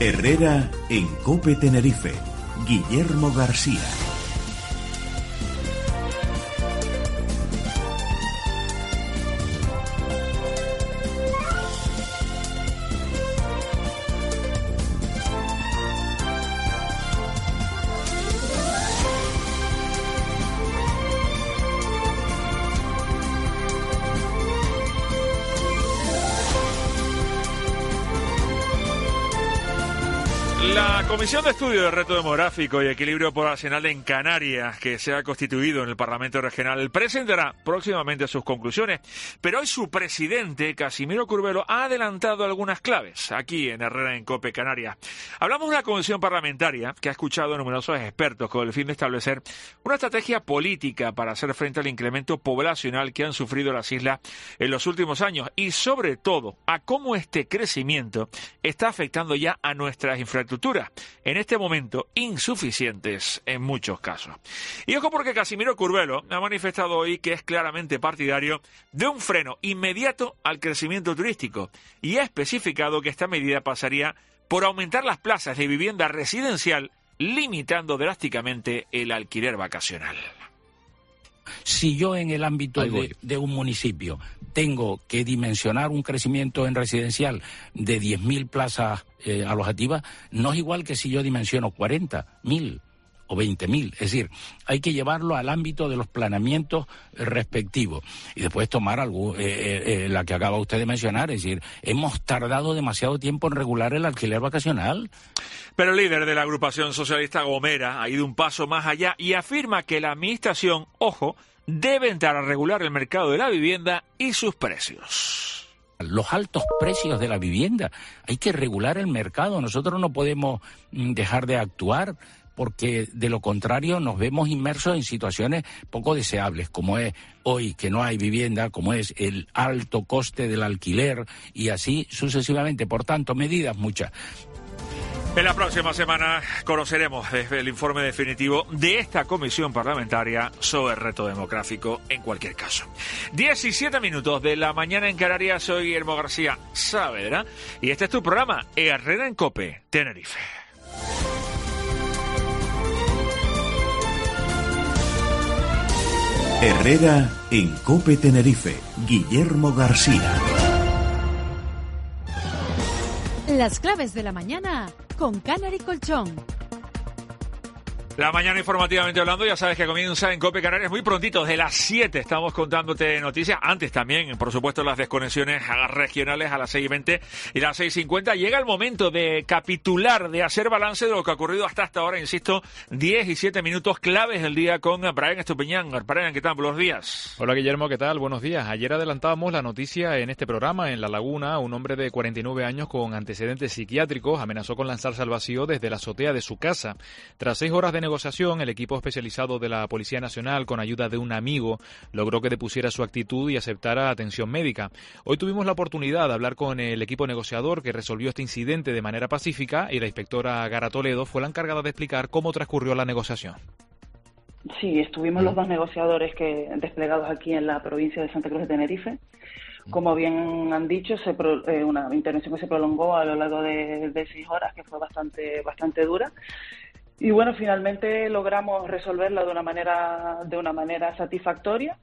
Herrera en COPE Tenerife. Guillermo García. La Comisión de Estudio del Reto Demográfico y Equilibrio Poblacional en Canarias, que se ha constituido en el Parlamento Regional, presentará próximamente sus conclusiones, pero hoy su presidente, Casimiro Curbelo, ha adelantado algunas claves aquí en Herrera en COPE Canarias. Hablamos de una comisión parlamentaria que ha escuchado a numerosos expertos con el fin de establecer una estrategia política para hacer frente al incremento poblacional que han sufrido las islas en los últimos años y, sobre todo, a cómo este crecimiento está afectando ya a nuestras infraestructuras, en este momento insuficientes en muchos casos. Y ojo, porque Casimiro Curbelo ha manifestado hoy que es claramente partidario de un freno inmediato al crecimiento turístico y ha especificado que esta medida pasaría por aumentar las plazas de vivienda residencial, limitando drásticamente el alquiler vacacional. Si yo en el ámbito de un municipio tengo que dimensionar un crecimiento en residencial de 10.000 plazas alojativas, no es igual que si yo dimensiono 40.000 o 20.000. Es decir, hay que llevarlo al ámbito de los planeamientos respectivos. Y después tomar la que acaba usted de mencionar, es decir, hemos tardado demasiado tiempo en regular el alquiler vacacional. Pero el líder de la agrupación socialista Gomera ha ido un paso más allá y afirma que la administración, ojo, debe entrar a regular el mercado de la vivienda y sus precios. Los altos precios de la vivienda, hay que regular el mercado. Nosotros no podemos dejar de actuar, porque de lo contrario nos vemos inmersos en situaciones poco deseables, como es hoy que no hay vivienda, como es el alto coste del alquiler y así sucesivamente. Por tanto, medidas muchas. En la próxima semana conoceremos el informe definitivo de esta comisión parlamentaria sobre el reto demográfico en cualquier caso. 17 minutos de la mañana en Canarias, soy Guillermo García Saavedra y este es tu programa Herrera en COPE Tenerife. Herrera en COPE Tenerife. Guillermo García. Las claves de la mañana con Canary Colchón. La mañana informativamente hablando, ya sabes que comienza en COPE Canarias muy prontito, desde las 7 estamos contándote noticias, antes también, por supuesto, las desconexiones regionales a las 6:20 y las 6:50. Llega el momento de capitular, de hacer balance de lo que ha ocurrido hasta ahora, insisto, 10 y 7 minutos claves del día con Brian Estupiñán. Brian, ¿qué tal? Buenos días. Hola Guillermo, ¿qué tal? Buenos días. Ayer adelantábamos la noticia en este programa, en La Laguna, un hombre de 49 años con antecedentes psiquiátricos amenazó con lanzarse al vacío desde la azotea de su casa. Tras 6 horas de negociación, el equipo especializado de la Policía Nacional, con ayuda de un amigo, logró que depusiera su actitud y aceptara atención médica. Hoy tuvimos la oportunidad de hablar con el equipo negociador que resolvió este incidente de manera pacífica y la inspectora Gara Toledo fue la encargada de explicar cómo transcurrió la negociación. Sí, estuvimos los dos negociadores desplegados aquí en la provincia de Santa Cruz de Tenerife. Como bien han dicho, una intervención que se prolongó a lo largo de 6 horas, que fue bastante dura. Y bueno, finalmente logramos resolverla de una manera satisfactoria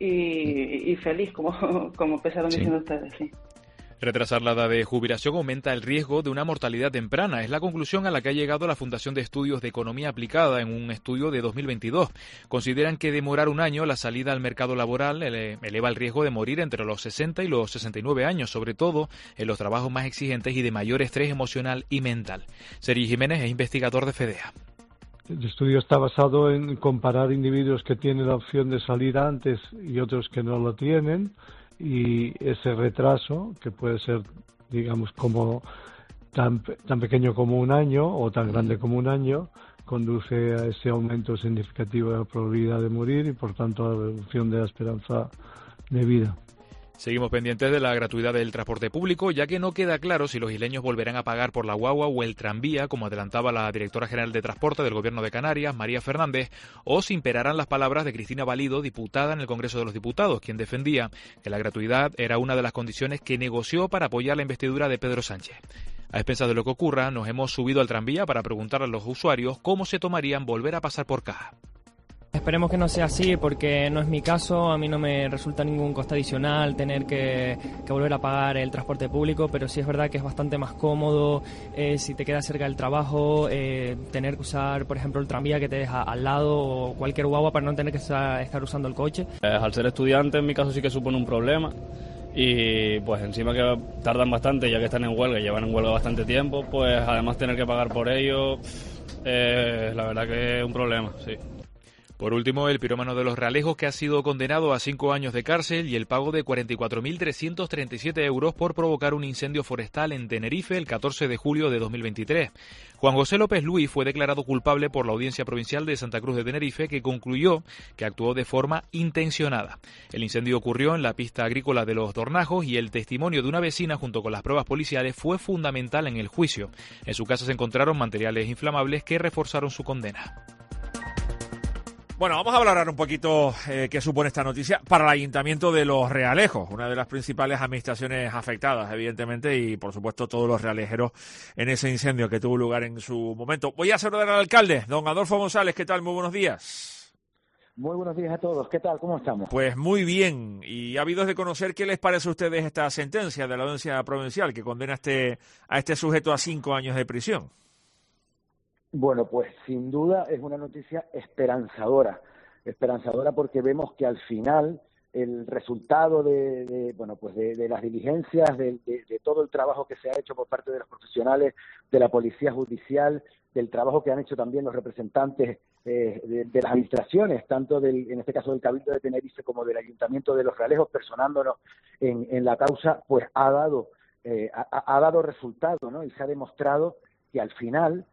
y feliz, como empezaron diciendo ustedes, sí. Retrasar la edad de jubilación aumenta el riesgo de una mortalidad temprana. Es la conclusión a la que ha llegado la Fundación de Estudios de Economía Aplicada en un estudio de 2022. Consideran que demorar un año la salida al mercado laboral eleva el riesgo de morir entre los 60 y los 69 años, sobre todo en los trabajos más exigentes y de mayor estrés emocional y mental. Sergi Jiménez es investigador de FEDEA. El estudio está basado en comparar individuos que tienen la opción de salir antes y otros que no lo tienen, y ese retraso, que puede ser, digamos, como tan pequeño como un año o tan grande como un año, conduce a ese aumento significativo de la probabilidad de morir y, por tanto, a la reducción de la esperanza de vida. Seguimos pendientes de la gratuidad del transporte público, ya que no queda claro si los isleños volverán a pagar por la guagua o el tranvía, como adelantaba la directora general de Transporte del Gobierno de Canarias, María Fernández, o si imperarán las palabras de Cristina Valido, diputada en el Congreso de los Diputados, quien defendía que la gratuidad era una de las condiciones que negoció para apoyar la investidura de Pedro Sánchez. A expensas de lo que ocurra, nos hemos subido al tranvía para preguntar a los usuarios cómo se tomarían volver a pasar por Caja. Esperemos que no sea así, porque no es mi caso. A mí no me resulta ningún coste adicional tener que volver a pagar el transporte público, pero sí es verdad que es bastante más cómodo si te quedas cerca del trabajo, tener que usar, por ejemplo, el tranvía que te deja al lado o cualquier guagua para no tener que estar usando el coche. Al ser estudiante, en mi caso sí que supone un problema. Y pues encima que tardan bastante, ya que están en huelga y llevan en huelga bastante tiempo, pues además tener que pagar por ello, la verdad que es un problema, sí. Por último, el pirómano de Los Realejos, que ha sido condenado a 5 años de cárcel y el pago de 44.337 euros por provocar un incendio forestal en Tenerife el 14 de julio de 2023. Juan José López Luis fue declarado culpable por la Audiencia Provincial de Santa Cruz de Tenerife, que concluyó que actuó de forma intencionada. El incendio ocurrió en la pista agrícola de Los Dornajos y el testimonio de una vecina junto con las pruebas policiales fue fundamental en el juicio. En su casa se encontraron materiales inflamables que reforzaron su condena. Bueno, vamos a hablar ahora un poquito qué supone esta noticia para el Ayuntamiento de Los Realejos, una de las principales administraciones afectadas, evidentemente, y por supuesto todos los realejeros en ese incendio que tuvo lugar en su momento. Voy a saludar al alcalde, don Adolfo González. ¿Qué tal? Muy buenos días. Muy buenos días a todos. ¿Qué tal? ¿Cómo estamos? Pues muy bien. Y habidos de conocer, ¿qué les parece a ustedes esta sentencia de la Audiencia Provincial que condena a este sujeto a 5 años de prisión? Bueno, pues sin duda es una noticia esperanzadora porque vemos que al final el resultado de las diligencias, de todo el trabajo que se ha hecho por parte de los profesionales de la Policía Judicial, del trabajo que han hecho también los representantes de las administraciones, tanto en este caso del Cabildo de Tenerife como del Ayuntamiento de Los Realejos, personándonos en la causa, pues ha dado resultado, ¿no? Y se ha demostrado que al final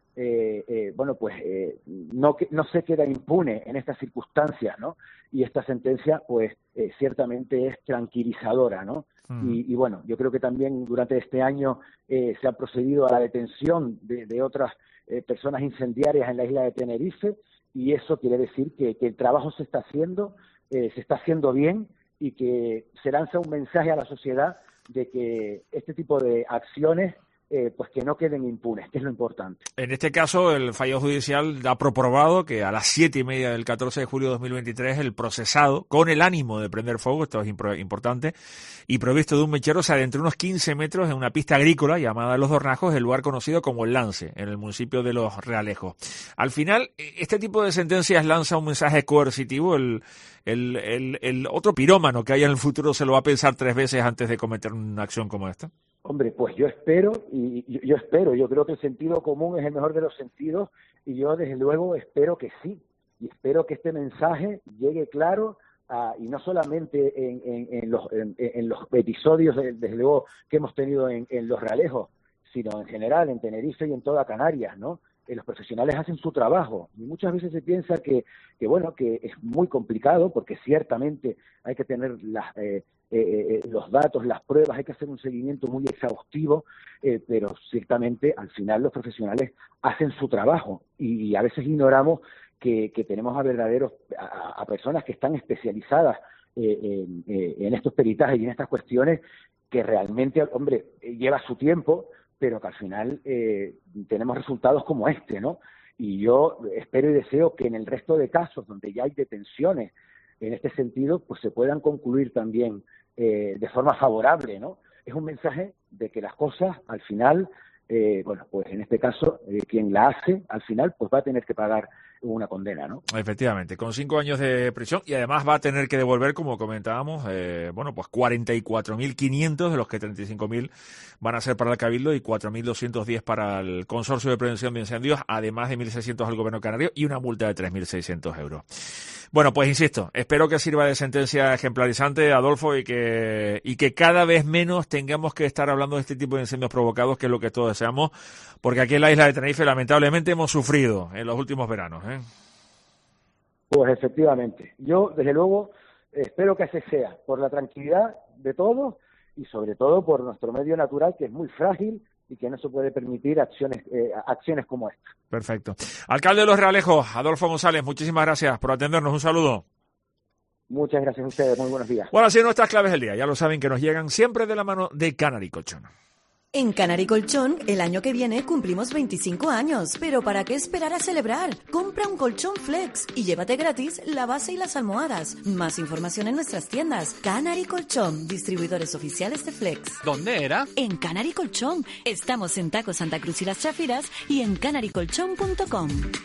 no se queda impune en estas circunstancias, ¿no? Y esta sentencia, pues, ciertamente es tranquilizadora, ¿no? Y bueno, yo creo que también durante este año se ha procedido a la detención de otras personas incendiarias en la isla de Tenerife, y eso quiere decir que el trabajo se está haciendo bien, y que se lanza un mensaje a la sociedad de que este tipo de acciones pues que no queden impunes, que es lo importante. En este caso, el fallo judicial ha probado que a las 7:30 del 14 de julio de 2023 el procesado, con el ánimo de prender fuego, esto es importante, y provisto de un mechero, se adentró unos 15 metros en una pista agrícola llamada Los Dornajos, el lugar conocido como El Lance, en el municipio de Los Realejos. Al final, este tipo de sentencias lanza un mensaje coercitivo. El otro pirómano que haya en el futuro se lo va a pensar 3 veces antes de cometer una acción como esta. Hombre, pues yo espero, yo creo que el sentido común es el mejor de los sentidos, y yo desde luego espero que sí, y espero que este mensaje llegue claro, y no solamente en los episodios, desde luego, que hemos tenido en Los Realejos, sino en general en Tenerife y en toda Canarias, ¿no? Los profesionales hacen su trabajo, y muchas veces se piensa que es muy complicado, porque ciertamente hay que tener los datos, las pruebas, hay que hacer un seguimiento muy exhaustivo, pero ciertamente al final los profesionales hacen su trabajo, y a veces ignoramos que tenemos a personas que están especializadas en estos peritajes y en estas cuestiones, que realmente, hombre, lleva su tiempo, pero que al final tenemos resultados como este, ¿no? Y yo espero y deseo que en el resto de casos donde ya hay detenciones en este sentido, pues se puedan concluir también de forma favorable, ¿no? Es un mensaje de que las cosas al final, pues en este caso, quien la hace, al final, pues va a tener que pagar una condena, ¿no? Efectivamente, con 5 años de prisión, y además va a tener que devolver, como comentábamos, pues 44.500, de los que 35.000 van a ser para el Cabildo y 4.210 para el Consorcio de Prevención de Incendios, además de 1.600 al Gobierno canario y una multa de 3.600 euros. Bueno, pues insisto, espero que sirva de sentencia ejemplarizante, Adolfo, y que cada vez menos tengamos que estar hablando de este tipo de incendios provocados, que es lo que todos deseamos, porque aquí en la isla de Tenerife lamentablemente hemos sufrido en los últimos veranos, ¿eh? Pues efectivamente, yo desde luego espero que así sea, por la tranquilidad de todos y sobre todo por nuestro medio natural, que es muy frágil y que no se puede permitir acciones como esta. Perfecto. Alcalde de Los Realejos, Adolfo González, muchísimas gracias por atendernos. Un saludo. Muchas gracias a ustedes. Muy buenos días. Bueno, así nuestras claves del día. Ya lo saben, que nos llegan siempre de la mano de Canary Colchón. En Canary Colchón, el año que viene cumplimos 25 años, pero ¿para qué esperar a celebrar? Compra un colchón Flex y llévate gratis la base y las almohadas. Más información en nuestras tiendas. Canary Colchón, distribuidores oficiales de Flex. ¿Dónde era? En Canary Colchón. Estamos en Taco Santa Cruz y Las Chafiras y en canarycolchón.com.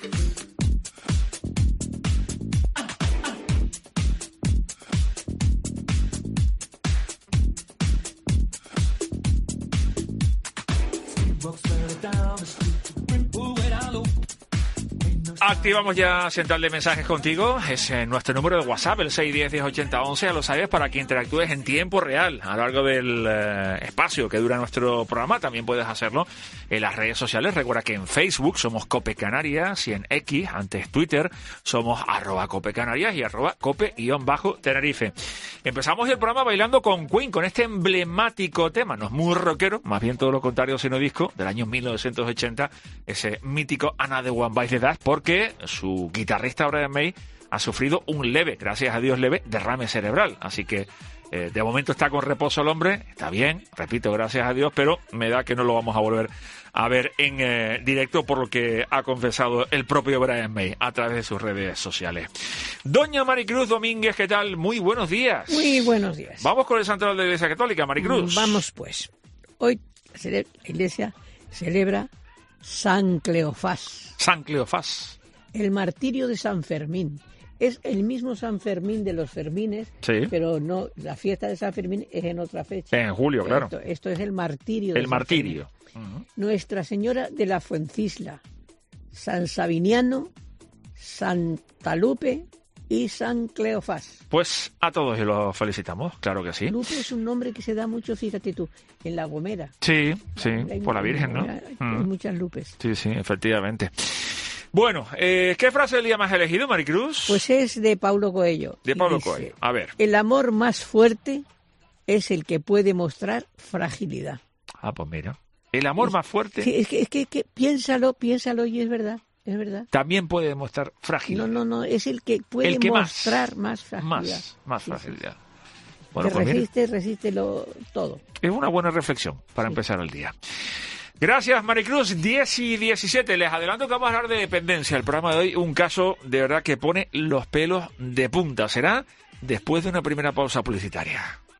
Activamos ya Central de Mensajes contigo. Es nuestro número de WhatsApp, el 610-1080-11. Ya lo sabes, para que interactúes en tiempo real a lo largo del espacio que dura nuestro programa. También puedes hacerlo en las redes sociales. Recuerda que en Facebook somos Cope Canarias y en X, antes Twitter, somos @Cope Canarias y @Cope_Tenerife. Empezamos el programa bailando con Queen, con este emblemático tema. No es muy rockero, más bien todo lo contrario, sino disco del año 1980, ese mítico Another One Bites the Dust, porque su guitarrista Brian May ha sufrido un leve, gracias a Dios leve, derrame cerebral. Así que de momento está con reposo el hombre, está bien, repito, gracias a Dios, pero me da que no lo vamos a volver a ver en directo, por lo que ha confesado el propio Brian May a través de sus redes sociales. Doña Maricruz Domínguez, ¿qué tal? Muy buenos días. Muy buenos días. Vamos con el santoral de la Iglesia Católica, Maricruz. Vamos pues. Hoy la Iglesia celebra San Cleofás. San Cleofás. El martirio de San Fermín. Es el mismo San Fermín de los Fermines, sí, pero no, la fiesta de San Fermín es en otra fecha. En julio, claro. Esto es el martirio de el San martirio. Fermín. Nuestra Señora de la Fuencisla, San Sabiniano, Santa Lupe y San Cleofás. Pues a todos y los felicitamos, claro que sí. Lupe es un nombre que se da mucho, fíjate tú, en La Gomera. Sí, sí, por la Virgen, ¿no? Hay muchas Lupes. Sí, sí, efectivamente. Bueno, ¿qué frase del día más elegido, Maricruz? Pues es de Paulo Coelho. De Paulo Coelho, a ver. El amor más fuerte es el que puede mostrar fragilidad. Ah, pues mira. El amor más fuerte... Sí, es que piénsalo y es verdad. Es verdad. También puede demostrar fragilidad. No, es el que puede mostrar más fragilidad. Más fragilidad. Sí. Bueno, pues resístelo todo. Es una buena reflexión para empezar el día. Gracias, Maricruz. 10 y 17. Les adelanto que vamos a hablar de dependencia. El programa de hoy, un caso de verdad que pone los pelos de punta. Será después de una primera pausa publicitaria.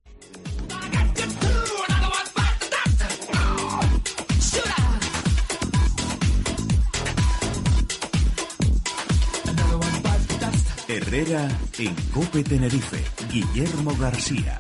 Herrera en Cope Tenerife. Guillermo García.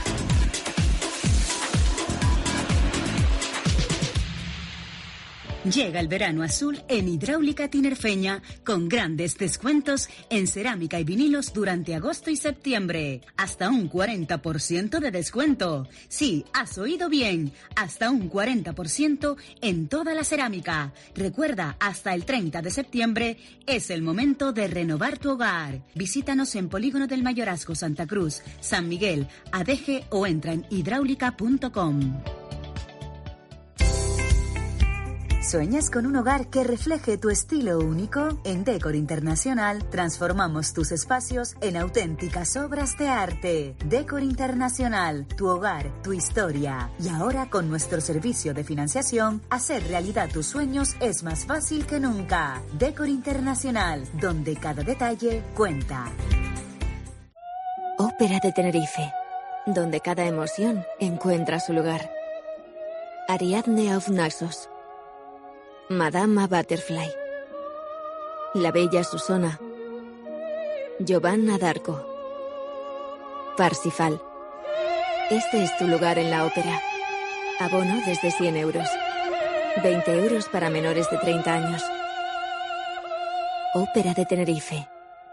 Llega el verano azul en Hidráulica Tinerfeña con grandes descuentos en cerámica y vinilos durante agosto y septiembre. Hasta un 40% de descuento. Sí, has oído bien. Hasta un 40% en toda la cerámica. Recuerda, hasta el 30 de septiembre es el momento de renovar tu hogar. Visítanos en Polígono del Mayorazgo, Santa Cruz, San Miguel, Adeje o entra en hidráulica.com. ¿Sueñas con un hogar que refleje tu estilo único? En Décor Internacional transformamos tus espacios en auténticas obras de arte. Décor Internacional, tu hogar, tu historia. Y ahora con nuestro servicio de financiación, hacer realidad tus sueños es más fácil que nunca. Décor Internacional, donde cada detalle cuenta. Ópera de Tenerife, donde cada emoción encuentra su lugar. Ariadne auf Naxos. Madama Butterfly, la bella Susana, Giovanna d'Arco, Parsifal. Este es tu lugar en la ópera. Abono desde 100 euros. 20 euros para menores de 30 años. Ópera de Tenerife.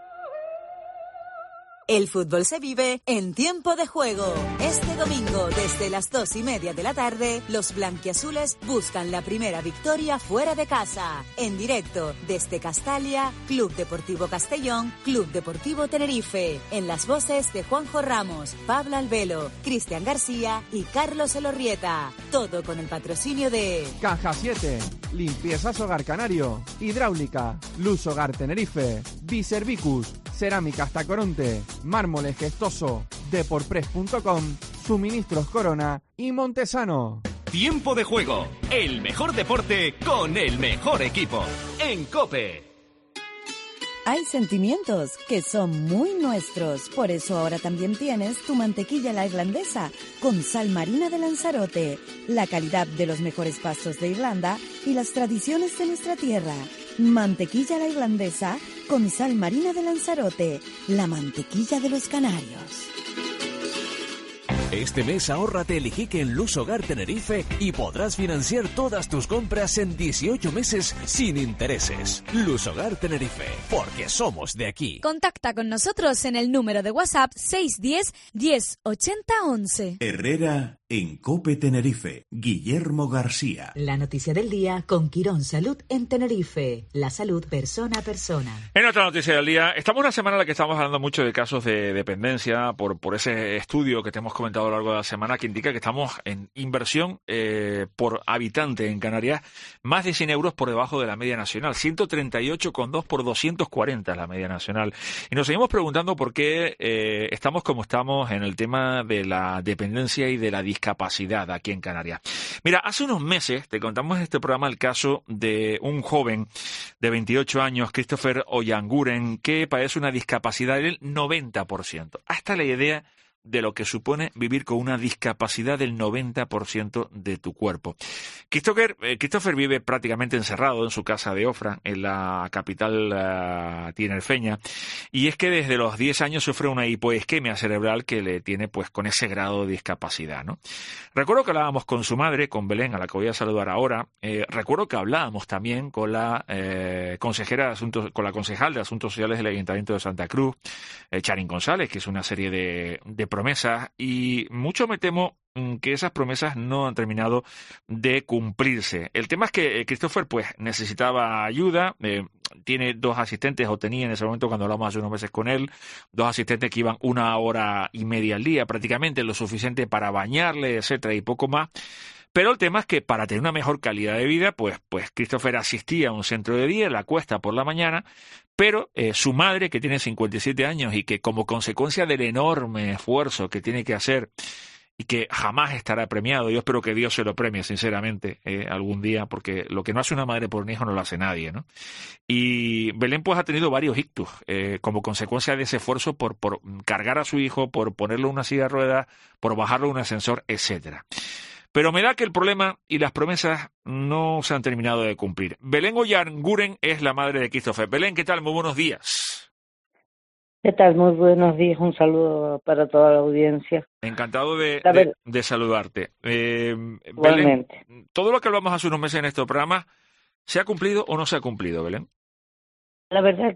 El fútbol se vive en tiempo de juego. Este domingo, desde las 2:30 de la tarde, los blanquiazules buscan la primera victoria fuera de casa. En directo, desde Castalia, Club Deportivo Castellón, Club Deportivo Tenerife. En las voces de Juanjo Ramos, Pablo Albelo, Cristian García y Carlos Elorrieta. Todo con el patrocinio de... Caja 7, Limpiezas Hogar Canario, Hidráulica, Luz Hogar Tenerife, Biservicus, Cerámicas Tacoronte, Mármoles Gestoso, Deporpress.com, Suministros Corona y Montesano. Tiempo de Juego, el mejor deporte con el mejor equipo. En COPE. Hay sentimientos que son muy nuestros, por eso ahora también tienes tu mantequilla la irlandesa con sal marina de Lanzarote, la calidad de los mejores pastos de Irlanda y las tradiciones de nuestra tierra. Mantequilla la irlandesa con sal marina de Lanzarote, la mantequilla de los canarios. Este mes ahórrate el Iquique en Luz Hogar Tenerife y podrás financiar todas tus compras en 18 meses sin intereses. Luz Hogar Tenerife, porque somos de aquí. Contacta con nosotros en el número de WhatsApp 610 10 80 11. Herrera en COPE Tenerife. Guillermo García. La noticia del día con Quirón Salud en Tenerife. La salud persona a persona. En otra noticia del día, estamos en una semana en la que estamos hablando mucho de casos de dependencia por ese estudio que te hemos comentado a lo largo de la semana que indica que estamos en inversión por habitante en Canarias más de 100 euros por debajo de la media nacional, 138,2 por 240 es la media nacional. Y nos seguimos preguntando por qué estamos como estamos en el tema de la dependencia y de la discapacidad aquí en Canarias. Mira, hace unos meses te contamos en este programa el caso de un joven de 28 años, Christopher Oyanguren, que padece una discapacidad del 90%. Hasta la idea de lo que supone vivir con una discapacidad del 90% de tu cuerpo. Christopher vive prácticamente encerrado en su casa de Ofra, en la capital tinerfeña, y es que desde los 10 años sufre una hipoisquemia cerebral que le tiene pues con ese grado de discapacidad, ¿no? Recuerdo que hablábamos con su madre, con Belén, a la que voy a saludar ahora. Recuerdo que hablábamos también con la con la concejal de Asuntos Sociales del Ayuntamiento de Santa Cruz, Charín González, que es una serie de promesas, y mucho me temo que esas promesas no han terminado de cumplirse. El tema es que Christopher pues necesitaba ayuda, tiene 2 asistentes, o tenía en ese momento cuando hablamos hace unos meses con él, 2 asistentes que iban 1 hora y media al día, prácticamente lo suficiente para bañarle, etcétera, y poco más. Pero el tema es que para tener una mejor calidad de vida, pues Christopher asistía a un centro de día, la cuesta por la mañana, pero su madre, que tiene 57 años y que como consecuencia del enorme esfuerzo que tiene que hacer y que jamás estará premiado, yo espero que Dios se lo premie sinceramente algún día, porque lo que no hace una madre por un hijo no lo hace nadie, ¿no? Y Belén pues ha tenido varios ictus como consecuencia de ese esfuerzo por cargar a su hijo, por ponerle una silla de ruedas, por bajarlo a un ascensor, etcétera. Pero me da que el problema y las promesas no se han terminado de cumplir. Belén Oyanguren es la madre de Christopher. Belén, ¿qué tal? Muy buenos días. ¿Qué tal? Muy buenos días. Un saludo para toda la audiencia. Encantado de saludarte. Belén, todo lo que hablamos hace unos meses en este programa, ¿se ha cumplido o no se ha cumplido, Belén? La verdad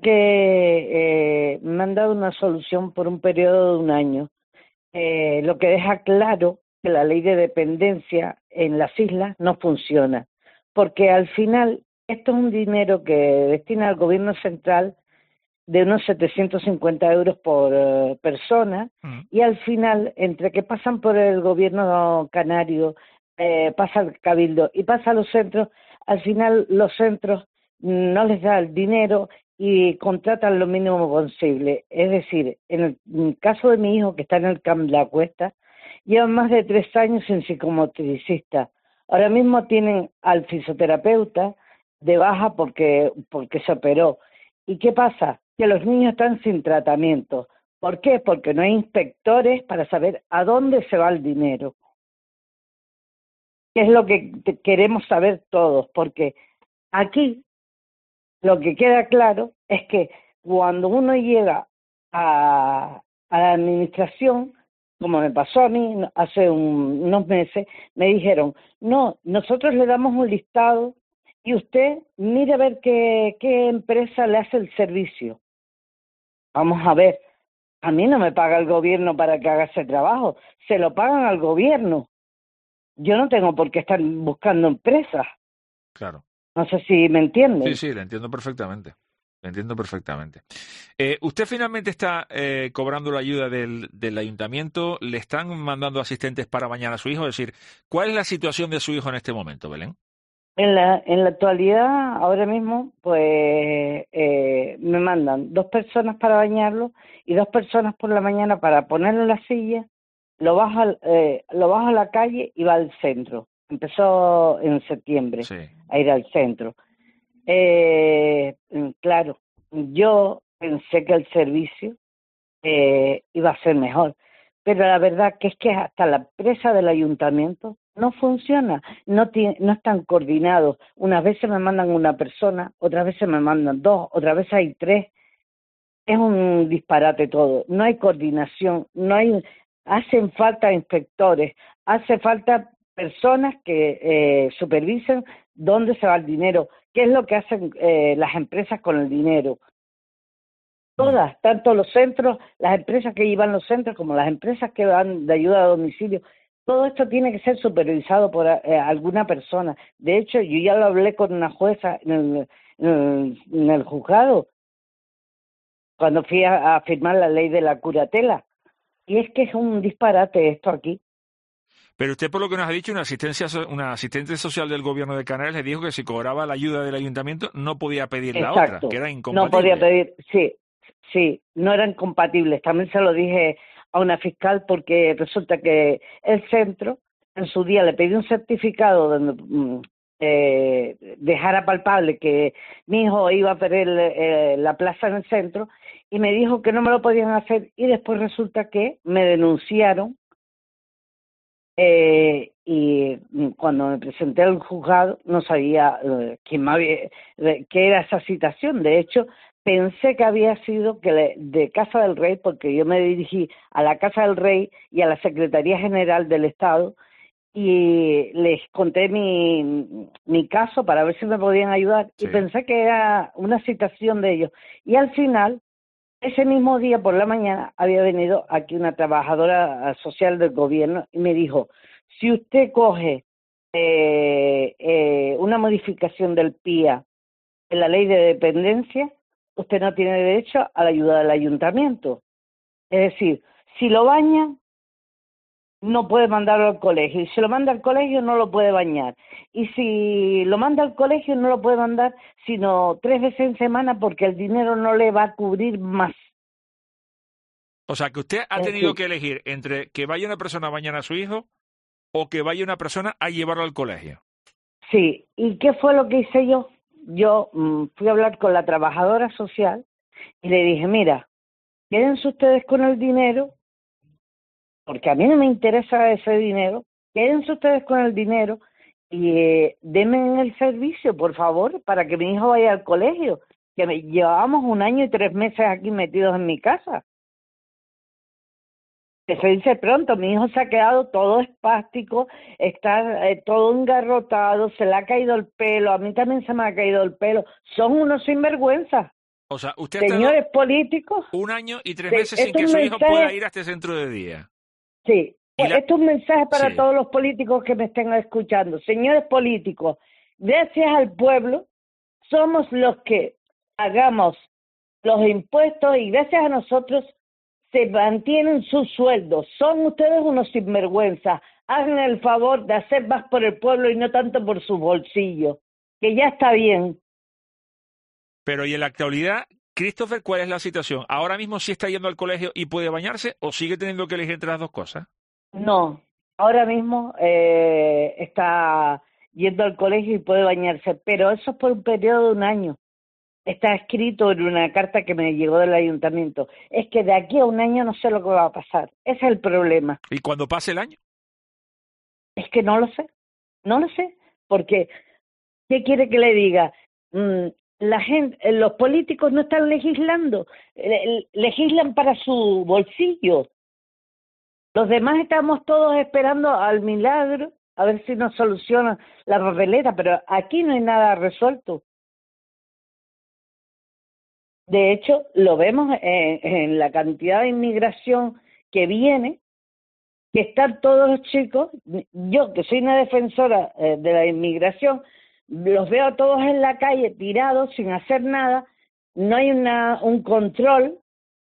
que me han dado una solución por un periodo de 1 año, lo que deja claro que la ley de dependencia en las islas no funciona, porque al final esto es un dinero que destina el gobierno central de unos 750 euros por persona, y al final, entre que pasan por el gobierno canario, pasa el cabildo y pasa a los centros, al final los centros no les da el dinero y contratan lo mínimo posible. Es decir, en el caso de mi hijo, que está en el Camp La Cuesta, llevan más de 3 años en psicomotricista. Ahora mismo tienen al fisioterapeuta de baja porque se operó. ¿Y qué pasa? Que los niños están sin tratamiento. ¿Por qué? Porque no hay inspectores para saber a dónde se va el dinero. Es lo que queremos saber todos, porque aquí lo que queda claro es que cuando uno llega a la administración, como me pasó a mí hace unos meses, me dijeron, no, nosotros le damos un listado y usted mire a ver qué empresa le hace el servicio. Vamos a ver, a mí no me paga el gobierno para que haga ese trabajo, se lo pagan al gobierno. Yo no tengo por qué estar buscando empresas. Claro. No sé si me entienden. Sí, le entiendo perfectamente. ¿Usted finalmente está cobrando la ayuda del ayuntamiento? ¿Le están mandando asistentes para bañar a su hijo? Es decir, ¿cuál es la situación de su hijo en este momento, Belén? En la actualidad, ahora mismo, pues me mandan 2 personas para bañarlo y 2 personas por la mañana para ponerlo en la silla, lo baja a la calle y va al centro. empezó en septiembre a ir al centro. Claro, yo pensé que el servicio iba a ser mejor, pero la verdad que es que hasta la empresa del ayuntamiento no funciona, no están coordinados. Unas veces me mandan una persona, otras veces me mandan dos, otras veces hay tres. Es un disparate todo, no hay coordinación, hacen falta inspectores, hace falta personas que supervisen dónde se va el dinero, qué es lo que hacen las empresas con el dinero. Todas, tanto los centros, las empresas que llevan los centros como las empresas que dan de ayuda a domicilio, todo esto tiene que ser supervisado por alguna persona. De hecho, yo ya lo hablé con una jueza en el juzgado, cuando fui a firmar la ley de la curatela. Y es que es un disparate esto aquí. Pero usted, por lo que nos ha dicho, una asistente social del gobierno de Canarias le dijo que si cobraba la ayuda del ayuntamiento no podía pedir la otra, que era incompatible. No podía pedir, sí, no eran compatibles. También se lo dije a una fiscal porque resulta que el centro en su día le pidió un certificado donde dejara palpable que mi hijo iba a perder la plaza en el centro y me dijo que no me lo podían hacer y después resulta que me denunciaron y cuando me presenté al juzgado no sabía qué era esa citación. De hecho, pensé que había sido de Casa del Rey, porque yo me dirigí a la Casa del Rey y a la Secretaría General del Estado y les conté mi caso para ver si me podían ayudar y pensé que era una citación de ellos. Y al final, ese mismo día por la mañana, había venido aquí una trabajadora social del gobierno y me dijo, si usted coge una modificación del PIA en la ley de dependencia, usted no tiene derecho a la ayuda del ayuntamiento. Es decir, si lo baña, no puede mandarlo al colegio. Y si lo manda al colegio, no lo puede bañar. Y si lo manda al colegio, no lo puede mandar sino 3 veces en semana porque el dinero no le va a cubrir más. O sea, que usted ha tenido que elegir entre que vaya una persona a bañar a su hijo o que vaya una persona a llevarlo al colegio. Sí. ¿Y qué fue lo que hice yo? Yo fui a hablar con la trabajadora social y le dije, mira, quédense ustedes con el dinero, porque a mí no me interesa ese dinero, quédense ustedes con el dinero y denme el servicio, por favor, para que mi hijo vaya al colegio, que llevábamos 1 año y 3 meses aquí metidos en mi casa. Que se dice pronto, mi hijo se ha quedado todo espástico, está todo engarrotado, se le ha caído el pelo, a mí también se me ha caído el pelo, son unos sinvergüenzas. O sea, usted señores políticos, 1 año y 3 meses sin que su hijo pueda ir a este centro de día. Sí, esto es un mensaje para todos los políticos que me estén escuchando. Señores políticos, gracias al pueblo somos los que pagamos los impuestos y gracias a nosotros se mantienen sus sueldos. Son ustedes unos sinvergüenzas. Hagan el favor de hacer más por el pueblo y no tanto por su bolsillo, que ya está bien. Pero y en la actualidad, Christopher, ¿cuál es la situación? ¿Ahora mismo sí está yendo al colegio y puede bañarse o sigue teniendo que elegir entre las dos cosas? No, ahora mismo está yendo al colegio y puede bañarse, pero eso es por un periodo de 1 año. Está escrito en una carta que me llegó del ayuntamiento. Es que de aquí a 1 año no sé lo que va a pasar. Ese es el problema. ¿Y cuando pase el año? Es que no lo sé, porque ¿qué quiere que le diga? La gente, los políticos no están legislando, legislan para su bolsillo. Los demás estamos todos esperando al milagro, a ver si nos solucionan la papeleta, pero aquí no hay nada resuelto. De hecho, lo vemos en la cantidad de inmigración que viene, que están todos los chicos, yo que soy una defensora de la inmigración, los veo a todos en la calle tirados sin hacer nada, no hay un control,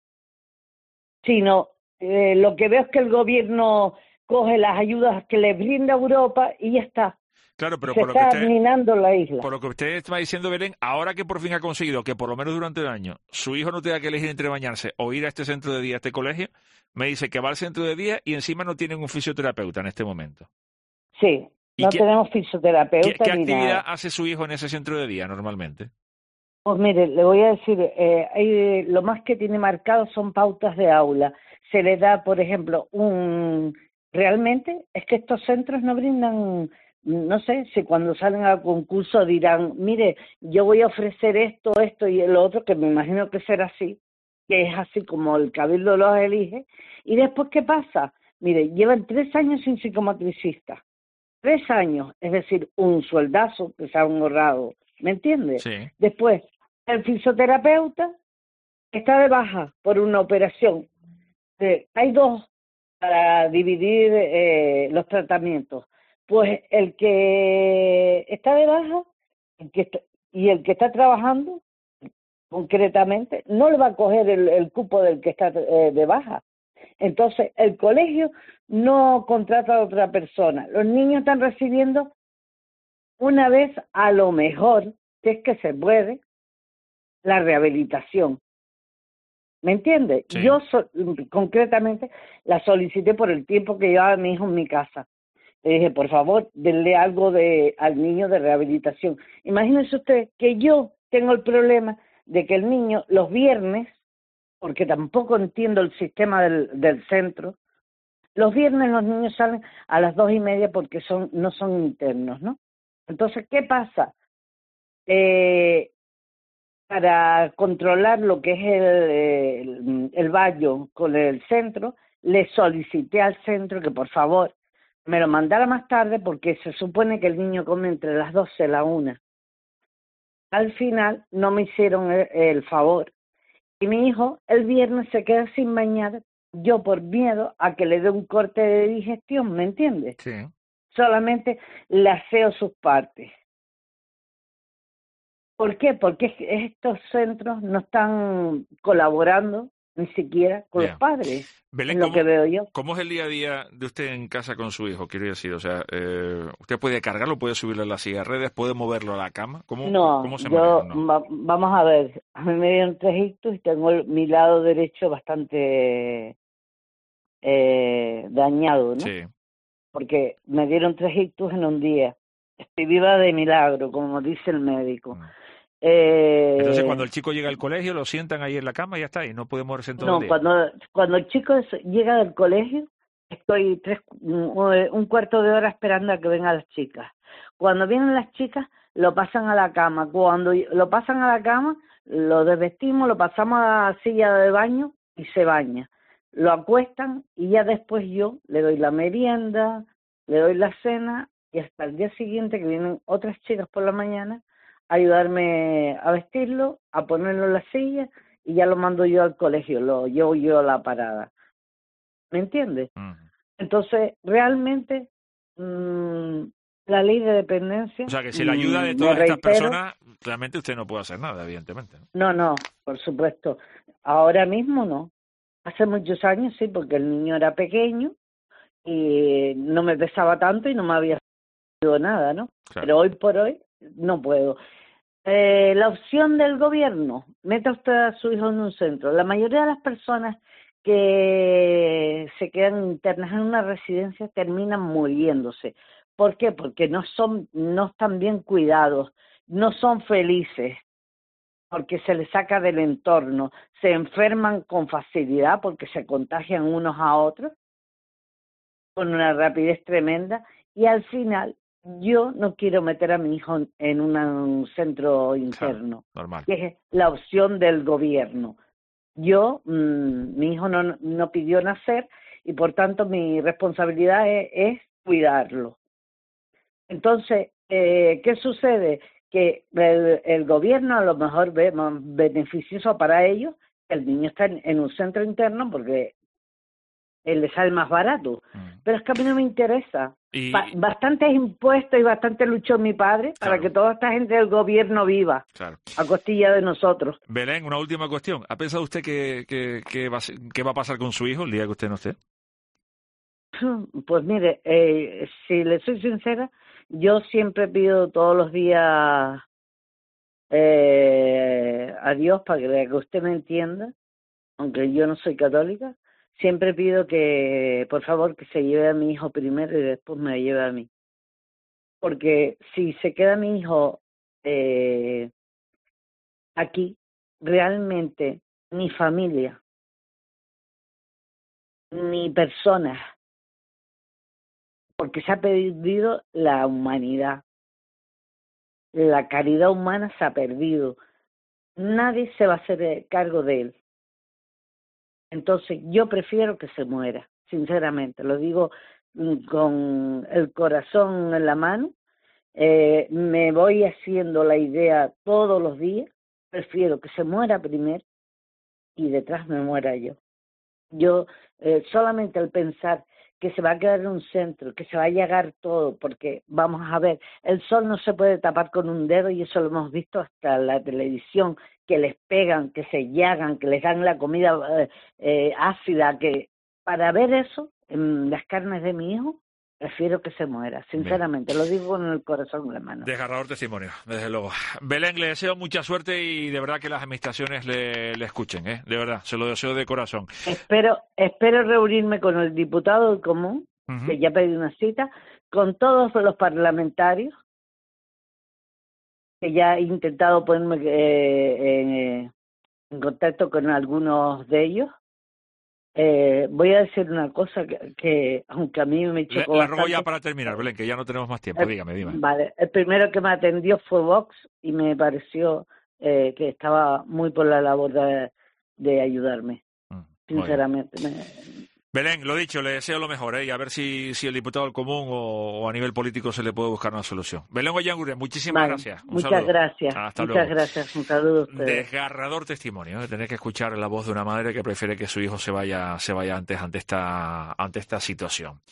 sino lo que veo es que el gobierno coge las ayudas que le brinda Europa y ya está. Claro, pero se está minando la isla. Por lo que usted está diciendo, Belén, ahora que por fin ha conseguido que por lo menos durante el año su hijo no tenga que elegir entre bañarse o ir a este centro de día, a este colegio, me dice que va al centro de día y encima no tienen un fisioterapeuta en este momento. Sí. No tenemos fisioterapeuta ¿Qué ni actividad nada. hace su hijo en ese centro de día normalmente? Pues mire, le voy a decir, lo más que tiene marcado son pautas de aula. Se le da, por ejemplo, realmente es que estos centros no brindan, no sé, si cuando salen al concurso dirán, mire, yo voy a ofrecer esto y el otro, que me imagino que será así, que es así como el cabildo los elige. ¿Y después qué pasa? Mire, llevan 3 años sin psicomotricista. 3 años, es decir, un sueldazo que se ha ahorrado, ¿me entiendes? Sí. Después, el fisioterapeuta está de baja por una operación. Hay 2 para dividir los tratamientos. Pues el que está de baja y el que está trabajando, concretamente, no le va a coger el cupo del que está de baja. Entonces, el colegio no contrata a otra persona. Los niños están recibiendo una vez, a lo mejor, si es que se puede, la rehabilitación. ¿Me entiendes? Sí. Yo concretamente la solicité por el tiempo que llevaba mi hijo en mi casa. Le dije, por favor, denle algo al niño de rehabilitación. Imagínese usted que yo tengo el problema de que el niño los viernes, porque tampoco entiendo el sistema del centro, los viernes los niños salen a las 2:30 porque no son internos, ¿no? Entonces, ¿qué pasa? Para controlar lo que es el vallo con el centro, le solicité al centro que por favor me lo mandara más tarde porque se supone que el niño come entre las 12 y la 1. Al final no me hicieron el favor. Y mi hijo el viernes se queda sin bañar, yo por miedo a que le dé un corte de digestión, ¿me entiendes? Sí. Solamente le aseo sus partes. ¿Por qué? Porque estos centros no están colaborando ni siquiera con los padres, Belén, es lo que veo yo. ¿Cómo es el día a día de usted en casa con su hijo? Quiero decir, o sea, ¿usted puede cargarlo, puede subirlo a las silla de ruedas, puede moverlo a la cama? ¿Cómo se maneja? No, vamos a ver, a mí me dieron 3 ictus y tengo mi lado derecho bastante dañado, ¿no? Sí. Porque me dieron 3 ictus en un día. Estoy viva de milagro, como dice el médico. Entonces, cuando el chico llega al colegio, lo sientan ahí en la cama y ya está, y no puede moverse en todo el día. Cuando el chico llega del colegio, estoy un cuarto de hora esperando a que vengan las chicas. Cuando vienen las chicas, lo pasan a la cama. Cuando lo pasan a la cama, lo desvestimos, lo pasamos a la silla de baño y se baña. Lo acuestan y ya después yo le doy la merienda, le doy la cena y hasta el día siguiente que vienen otras chicas por la mañana ayudarme a vestirlo, a ponerlo en la silla y ya lo mando yo al colegio, lo llevo yo a la parada. ¿Me entiendes? Entonces, realmente, la ley de dependencia... O sea, que si la ayuda de todas estas personas, realmente usted no puede hacer nada, evidentemente. No, por supuesto. Ahora mismo no. Hace muchos años sí, porque el niño era pequeño y no me pesaba tanto y no me había salido nada, ¿no? Claro. Pero hoy por hoy no puedo. La opción del gobierno, meta usted a su hijo en un centro. La mayoría de las personas que se quedan internas en una residencia terminan muriéndose. ¿Por qué? Porque no están bien cuidados, no son felices, porque se les saca del entorno, se enferman con facilidad porque se contagian unos a otros con una rapidez tremenda y al final yo no quiero meter a mi hijo en un centro interno, normal, que es la opción del gobierno. Mi hijo no pidió nacer y por tanto mi responsabilidad es cuidarlo. Entonces, ¿qué sucede? Que el gobierno a lo mejor ve más beneficioso para ellos que el niño está en un centro interno porque él le sale más barato. Pero es que a mí no me interesa. Bastantes impuestos y bastante luchó mi padre para que toda esta gente del gobierno viva a costilla de nosotros. Belén, una última cuestión. ¿Ha pensado usted qué va a pasar con su hijo el día que usted no esté? Pues mire, si le soy sincera, yo siempre pido todos los días a Dios para que usted me entienda, aunque yo no soy católica. Siempre pido que, por favor, que se lleve a mi hijo primero y después me lleve a mí. porque si se queda mi hijo aquí, realmente ni familia, ni personas, porque se ha perdido la humanidad, la caridad humana se ha perdido, nadie se va a hacer cargo de él. Entonces yo prefiero que se muera, sinceramente, lo digo con el corazón en la mano, me voy haciendo la idea todos los días, prefiero que se muera primero y detrás me muera yo. Yo solamente al pensar que se va a quedar en un centro, que se va a llegar todo, porque vamos a ver, el sol no se puede tapar con un dedo y eso lo hemos visto hasta en la televisión, que les pegan, que se llagan, que les dan la comida ácida, que para ver eso en las carnes de mi hijo, prefiero que se muera, sinceramente, lo digo con el corazón en la mano. Desgarrador testimonio, desde luego. Belén, le deseo mucha suerte y de verdad que las administraciones le escuchen, de verdad, se lo deseo de corazón. Espero reunirme con el diputado del Común, que ya pedí una cita, con todos los parlamentarios, que ya he intentado ponerme en contacto con algunos de ellos. Voy a decir una cosa que aunque a mí me chocó la robo bastante, ya para terminar, Belén, que ya no tenemos más tiempo. Dígame. Vale, el primero que me atendió fue Vox y me pareció que estaba muy por la labor de ayudarme, sinceramente. Belén, lo dicho, le deseo lo mejor, y a ver si el diputado del Común o a nivel político se le puede buscar una solución. Belén Ollánguare, muchísimas gracias. Muchas gracias. Hasta muchas luego. Gracias. Un saludo a ustedes. Desgarrador testimonio, tener que escuchar la voz de una madre que prefiere que su hijo se vaya antes ante esta situación.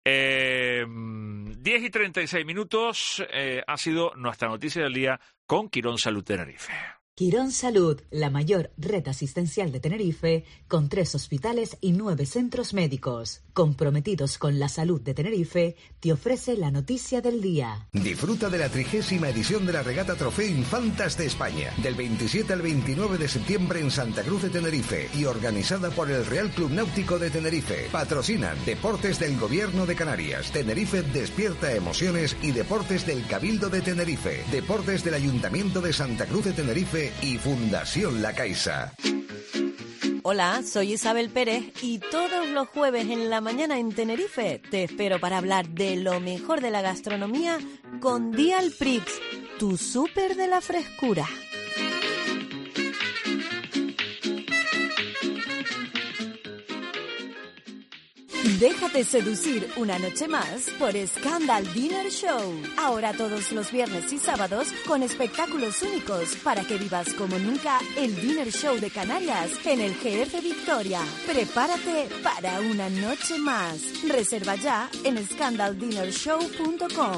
10:36 ha sido nuestra noticia del día con Quirón Salud Tenerife. Quirón Salud, la mayor red asistencial de Tenerife, con 3 hospitales y 9 centros médicos. Comprometidos con la salud de Tenerife, te ofrece la noticia del día. Disfruta de la 30ª edición de la regata Trofeo Infantas de España, del 27 al 29 de septiembre en Santa Cruz de Tenerife y organizada por el Real Club Náutico de Tenerife. Patrocinan Deportes del Gobierno de Canarias, Tenerife Despierta Emociones y Deportes del Cabildo de Tenerife, Deportes del Ayuntamiento de Santa Cruz de Tenerife y Fundación La Caixa. Hola, soy Isabel Pérez y todos los jueves en la mañana en Tenerife te espero para hablar de lo mejor de la gastronomía con Dial Prix, tu súper de la frescura. Déjate seducir una noche más por Scandal Dinner Show. Ahora todos los viernes y sábados con espectáculos únicos para que vivas como nunca el Dinner Show de Canarias en el GF Victoria. Prepárate para una noche más. Reserva ya en scandaldinnershow.com.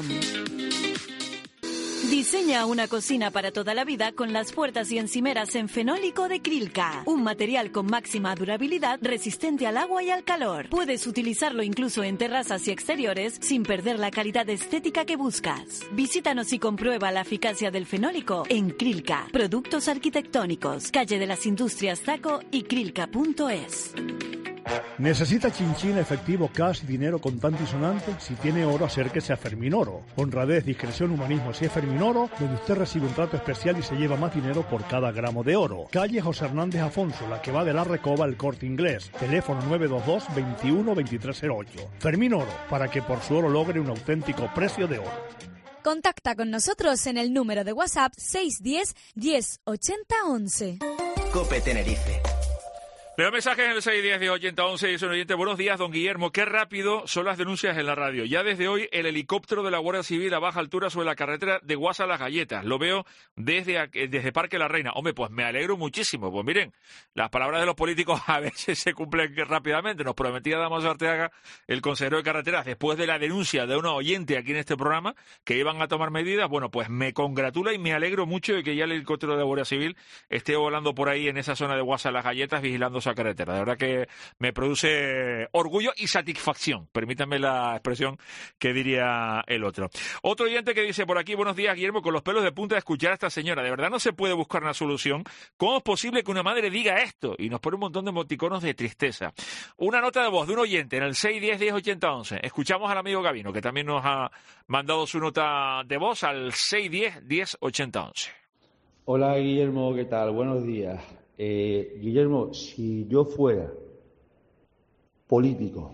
Diseña una cocina para toda la vida con las puertas y encimeras en fenólico de Krilka, un material con máxima durabilidad resistente al agua y al calor. Puedes utilizarlo incluso en terrazas y exteriores sin perder la calidad estética que buscas. Visítanos y comprueba la eficacia del fenólico en Krilka, Productos Arquitectónicos, Calle de las Industrias Taco y krilka.es. ¿Necesita chinchín, efectivo, cash, dinero contante y sonante? Si tiene oro, acérquese a Fermín Oro. Honradez, discreción, humanismo. Si es Fermín Oro, donde usted recibe un trato especial y se lleva más dinero por cada gramo de oro. Calle José Hernández Afonso, la que va de la Recoba al Corte Inglés. Teléfono 922 21 2308. Fermín Oro, para que por su oro logre un auténtico precio de oro. Contacta con nosotros en el número de WhatsApp 610 10 80 11. COPE Tenerife. Leo mensajes en el 610-10-80-11 y dice un oyente: buenos días, don Guillermo, qué rápido son las denuncias en la radio. Ya desde hoy el helicóptero de la Guardia Civil a baja altura sobre la carretera de Guasa a Las Galletas. Lo veo desde Parque La Reina. Hombre, pues me alegro muchísimo. Pues miren, las palabras de los políticos a veces se cumplen rápidamente. Nos prometía Damaso Arteaga, el consejero de carreteras, después de la denuncia de una oyente aquí en este programa, que iban a tomar medidas. Bueno, pues me congratula y me alegro mucho de que ya el helicóptero de la Guardia Civil esté volando por ahí en esa zona de Guasa a Las Galletas, vigilando paso a carretera. De verdad que me produce orgullo y satisfacción, permítanme la expresión que diría el otro. Otro oyente que dice por aquí, buenos días, Guillermo, con los pelos de punta de escuchar a esta señora. De verdad no se puede buscar una solución. ¿Cómo es posible que una madre diga esto? Y nos pone un montón de emoticonos de tristeza. Una nota de voz de un oyente en el 610-1080-11. Escuchamos al amigo Gavino, que también nos ha mandado su nota de voz al 610-1080-11. Hola Guillermo, ¿qué tal? Buenos días. Guillermo, si yo fuera político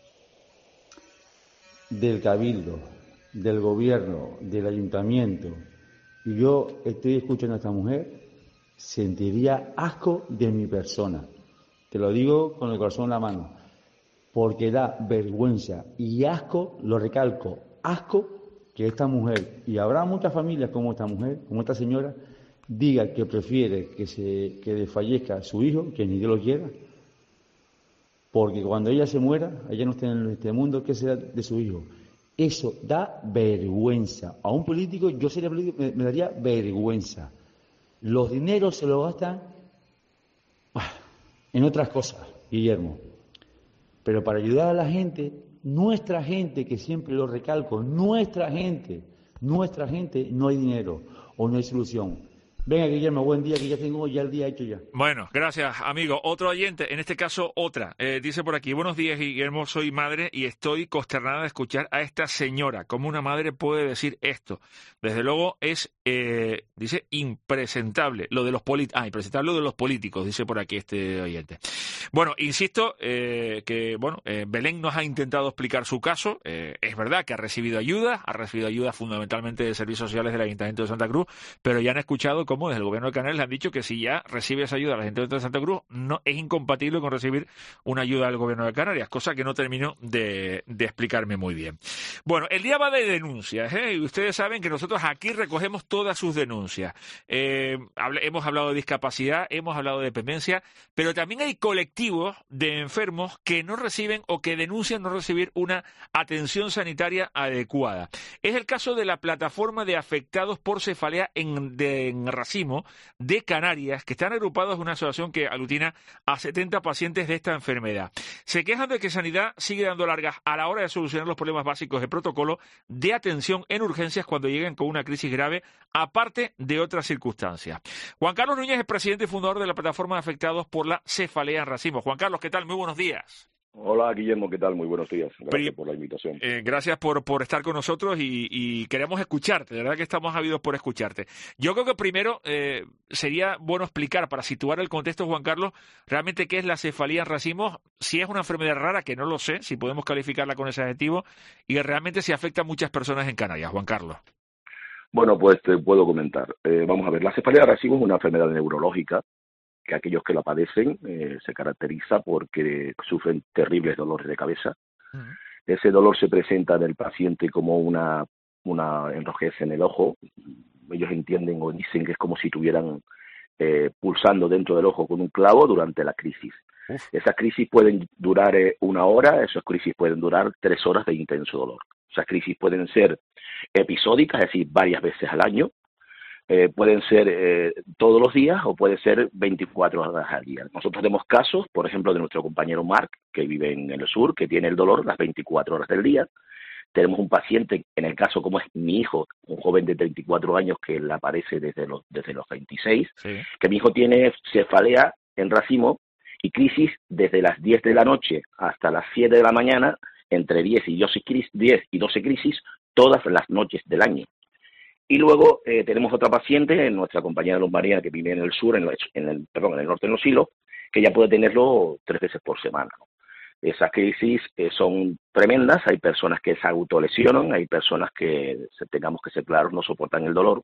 del Cabildo, del gobierno, del ayuntamiento, y yo estoy escuchando a esta mujer, sentiría asco de mi persona. Te lo digo con el corazón en la mano, porque da vergüenza y asco, lo recalco, asco que esta mujer, y habrá muchas familias como esta mujer, como esta señora, diga que prefiere que desfallezca su hijo, que ni Dios lo quiera, porque cuando ella se muera, ella no esté en este mundo, ¿qué será de su hijo? Eso da vergüenza. A un político, yo sería político, me daría vergüenza. Los dineros se los gastan en otras cosas, Guillermo. Pero para ayudar a la gente, nuestra gente, que siempre lo recalco, nuestra gente, no hay dinero o no hay solución. Venga, Guillermo, buen día, que ya tengo ya el día hecho ya. Bueno, gracias, amigo. Otro oyente, en este caso otra, dice por aquí, buenos días, Guillermo, soy madre y estoy consternada de escuchar a esta señora. ¿Cómo una madre puede decir esto? Desde luego es, dice, impresentable lo de los impresentable lo de los políticos, dice por aquí este oyente. Bueno, insisto Belén nos ha intentado explicar su caso. Es verdad que ha recibido ayuda fundamentalmente de servicios sociales del Ayuntamiento de Santa Cruz, pero ya han escuchado cómo desde el Gobierno de Canarias le han dicho que si ya recibe esa ayuda del Ayuntamiento de Santa Cruz, no es incompatible con recibir una ayuda del Gobierno de Canarias, cosa que no termino de explicarme muy bien. Bueno, el día va de denuncias, y ustedes saben que nosotros aquí recogemos todas sus denuncias. Hemos hablado de discapacidad, hemos hablado de dependencia, pero también hay colectivos de enfermos que no reciben o que denuncian no recibir una atención sanitaria adecuada. Es el caso de la plataforma de afectados por cefalea en Racimo de Canarias, que están agrupados en una asociación que aglutina a 70 pacientes de esta enfermedad. Se quejan de que Sanidad sigue dando largas a la hora de solucionar los problemas básicos de protocolo de atención en urgencias cuando lleguen con una crisis grave, aparte de otras circunstancias. Juan Carlos Núñez es presidente y fundador de la plataforma de afectados por la cefalea en Racimo. Juan Carlos, ¿qué tal? Muy buenos días. Hola Guillermo, ¿qué tal? Muy buenos días. Gracias por la invitación. Gracias por estar con nosotros y queremos escucharte, de verdad que estamos ávidos por escucharte. Yo creo que primero sería bueno explicar, para situar el contexto, Juan Carlos, realmente qué es la cefalea en racimos, si es una enfermedad rara, que no lo sé, si podemos calificarla con ese adjetivo, y realmente si afecta a muchas personas en Canarias. Juan Carlos. Bueno, pues te puedo comentar. Vamos a ver, la cefalea en racimos es una enfermedad neurológica que aquellos que la padecen se caracteriza porque sufren terribles dolores de cabeza. Ese dolor se presenta en el paciente como una enrojez en el ojo. Ellos entienden o dicen que es como si estuvieran pulsando dentro del ojo con un clavo durante la crisis. Esas crisis pueden durar 1 hora, esas crisis pueden durar 3 horas de intenso dolor. Esas crisis pueden ser episódicas, es decir, varias veces al año. Pueden ser todos los días o puede ser 24 horas al día. Nosotros tenemos casos, por ejemplo, de nuestro compañero Marc, que vive en el sur, que tiene el dolor las 24 horas del día. Tenemos un paciente, en el caso como es mi hijo, un joven de 34 años que la padece desde los 26, que mi hijo tiene cefalea en racimo y crisis desde las 10 de la noche hasta las 7 de la mañana, entre 10 y 12 crisis, todas las noches del año. Y luego tenemos otra paciente, nuestra compañera Luz María, que vive en el sur, en el norte, en Los Silos, que ya puede tenerlo 3 veces por semana, ¿no? Esas crisis son tremendas, hay personas que se autolesionan, hay personas que, tengamos que ser claros, no soportan el dolor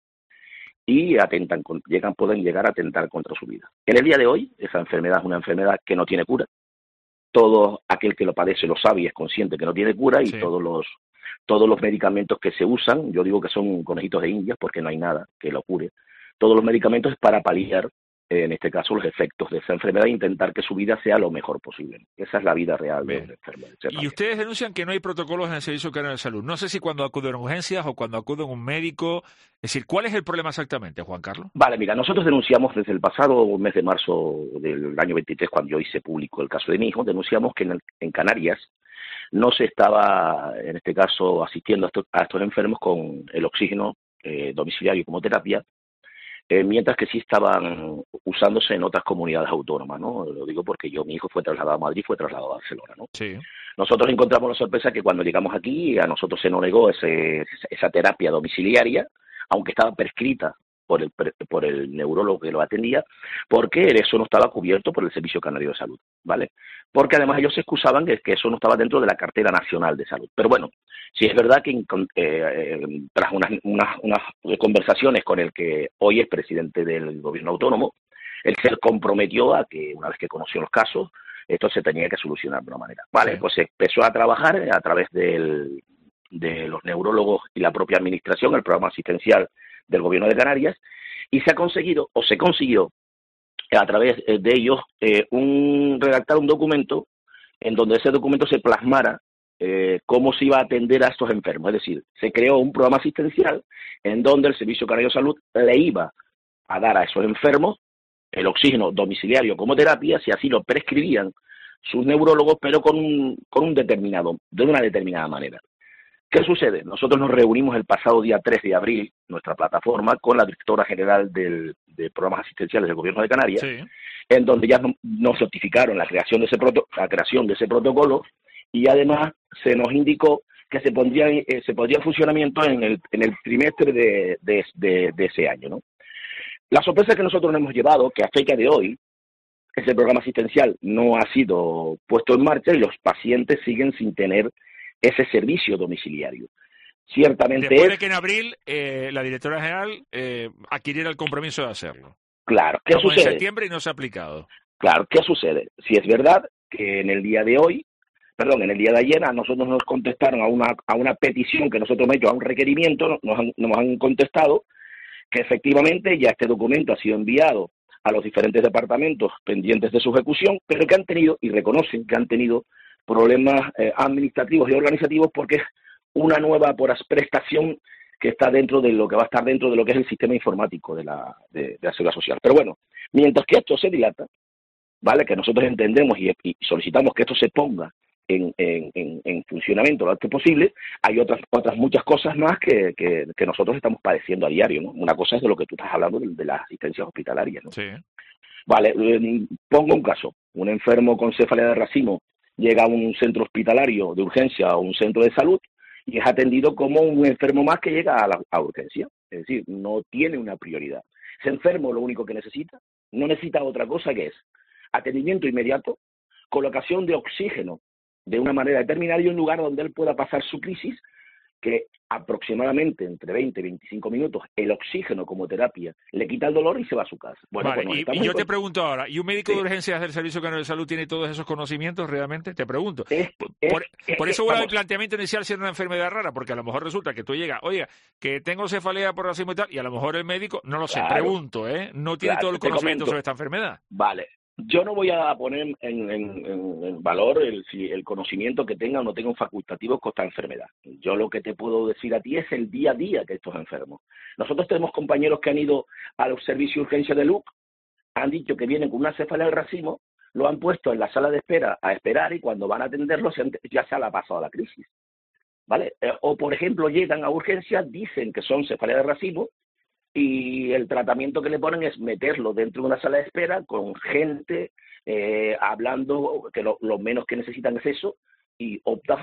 y pueden llegar a atentar contra su vida. En el día de hoy, esa enfermedad es una enfermedad que no tiene cura. Todo aquel que lo padece lo sabe y es consciente que no tiene cura, y todos los medicamentos que se usan, yo digo que son conejitos de Indias porque no hay nada que lo cure. Todos los medicamentos es para paliar en este caso, los efectos de esa enfermedad e intentar que su vida sea lo mejor posible. Esa es la vida real de la enfermedad. Y ustedes denuncian que no hay protocolos en el Servicio Canario de Salud. No sé si cuando acuden a urgencias o cuando acuden a un médico. Es decir, ¿cuál es el problema exactamente, Juan Carlos? Vale, mira, nosotros denunciamos desde el pasado mes de marzo del año 23, cuando yo hice público el caso de mi hijo, denunciamos que en Canarias no se estaba, en este caso, asistiendo a estos enfermos con el oxígeno domiciliario como terapia, mientras que sí estaban usándose en otras comunidades autónomas, ¿no? Lo digo porque mi hijo fue trasladado a Madrid, fue trasladado a Barcelona, ¿no? Sí. Nosotros encontramos la sorpresa que cuando llegamos aquí, a nosotros se nos negó esa terapia domiciliaria, aunque estaba prescrita por el neurólogo que lo atendía, porque eso no estaba cubierto por el Servicio Canario de Salud, ¿vale? Porque además ellos se excusaban que eso no estaba dentro de la cartera nacional de salud. Pero bueno, sí es verdad que tras unas conversaciones con el que hoy es presidente del gobierno autónomo, él se comprometió a que una vez que conoció los casos, esto se tenía que solucionar de una manera. Vale, pues se empezó a trabajar a través de los neurólogos y la propia administración, el programa asistencial del gobierno de Canarias, y se consiguió a través de ellos redactar un documento en donde ese documento se plasmara cómo se iba a atender a estos enfermos. Es decir, se creó un programa asistencial en donde el Servicio Canario de Salud le iba a dar a esos enfermos el oxígeno domiciliario como terapia, si así lo prescribían sus neurólogos, pero de una determinada manera. ¿Qué sucede? Nosotros nos reunimos el pasado día 3 de abril, nuestra plataforma, con la directora general de programas asistenciales del Gobierno de Canarias, sí, en donde ya nos notificaron la creación de ese protocolo, y además se nos indicó que se pondría en funcionamiento en el trimestre de ese año, ¿no? La sorpresa que nosotros nos hemos llevado, que a fecha de hoy, ese programa asistencial no ha sido puesto en marcha y los pacientes siguen sin tener ese servicio domiciliario. Ciertamente después de que en abril la directora general adquiriera el compromiso de hacerlo. Claro, ¿qué sucede? En septiembre y no se ha aplicado. Claro, ¿qué sucede? Si es verdad que en el día de ayer a nosotros nos contestaron a una petición que nosotros hemos hecho, a un requerimiento, nos han contestado que efectivamente ya este documento ha sido enviado a los diferentes departamentos pendientes de su ejecución, pero que han tenido, y reconocen que han tenido, problemas administrativos y organizativos porque es una nueva prestación que está dentro de lo que va a estar dentro de lo que es el sistema informático de la Seguridad Social. Pero bueno, mientras que esto se dilata, ¿vale? Que nosotros entendemos y solicitamos que esto se ponga en funcionamiento lo antes posible, hay otras muchas cosas más que nosotros estamos padeciendo a diario, ¿no? Una cosa es de lo que tú estás hablando de las asistencias hospitalarias, ¿no? Sí. Vale, pongo un caso. Un enfermo con cefalea de racimo llega a un centro hospitalario de urgencia o un centro de salud y es atendido como un enfermo más que llega a urgencia. Es decir, no tiene una prioridad. Ese enfermo lo único que no necesita otra cosa que es atendimiento inmediato, colocación de oxígeno de una manera determinada y un lugar donde él pueda pasar su crisis, que aproximadamente entre 20 y 25 minutos el oxígeno como terapia le quita el dolor y se va a su casa. Bueno, vale, y yo te pregunto ahora, ¿y un médico de urgencias del Servicio Canario de Salud tiene todos esos conocimientos realmente? Te pregunto. Por eso el planteamiento inicial si era una enfermedad rara, porque a lo mejor resulta que tú llegas, oiga, que tengo cefalea por racimo y tal, y a lo mejor el médico, no lo sé, pregunto, no tiene todo el conocimiento sobre esta enfermedad. Vale. Yo no voy a poner en valor el conocimiento que tenga o no tenga un facultativo con esta enfermedad. Yo lo que te puedo decir a ti es el día a día que estos enfermos. Nosotros tenemos compañeros que han ido a los servicios de urgencia de LUC, han dicho que vienen con una cefalea del racimo, lo han puesto en la sala de espera a esperar y cuando van a atenderlo ya se ha pasado la crisis, ¿vale? O, por ejemplo, llegan a urgencias, dicen que son cefalea de racimo, y el tratamiento que le ponen es meterlo dentro de una sala de espera con gente hablando que lo menos que necesitan es eso y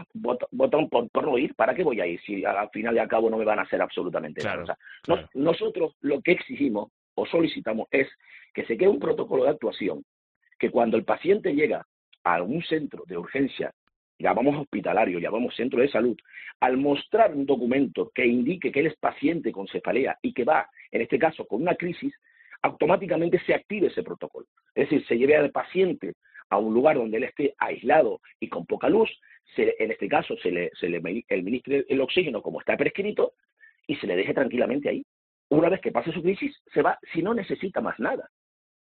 votan por no ir. ¿Para qué voy a ir si al final y al cabo no me van a hacer absolutamente nada? O sea, nosotros lo que exigimos o solicitamos es que se quede un protocolo de actuación, que cuando el paciente llega a un centro de urgencia, llamamos hospitalario, llamamos centro de salud, al mostrar un documento que indique que él es paciente con cefalea y que va, en este caso, con una crisis, automáticamente se active ese protocolo. Es decir, se lleve al paciente a un lugar donde él esté aislado y con poca luz, en este caso se le administre el oxígeno como está prescrito y se le deje tranquilamente ahí. Una vez que pase su crisis, se va si no necesita más nada.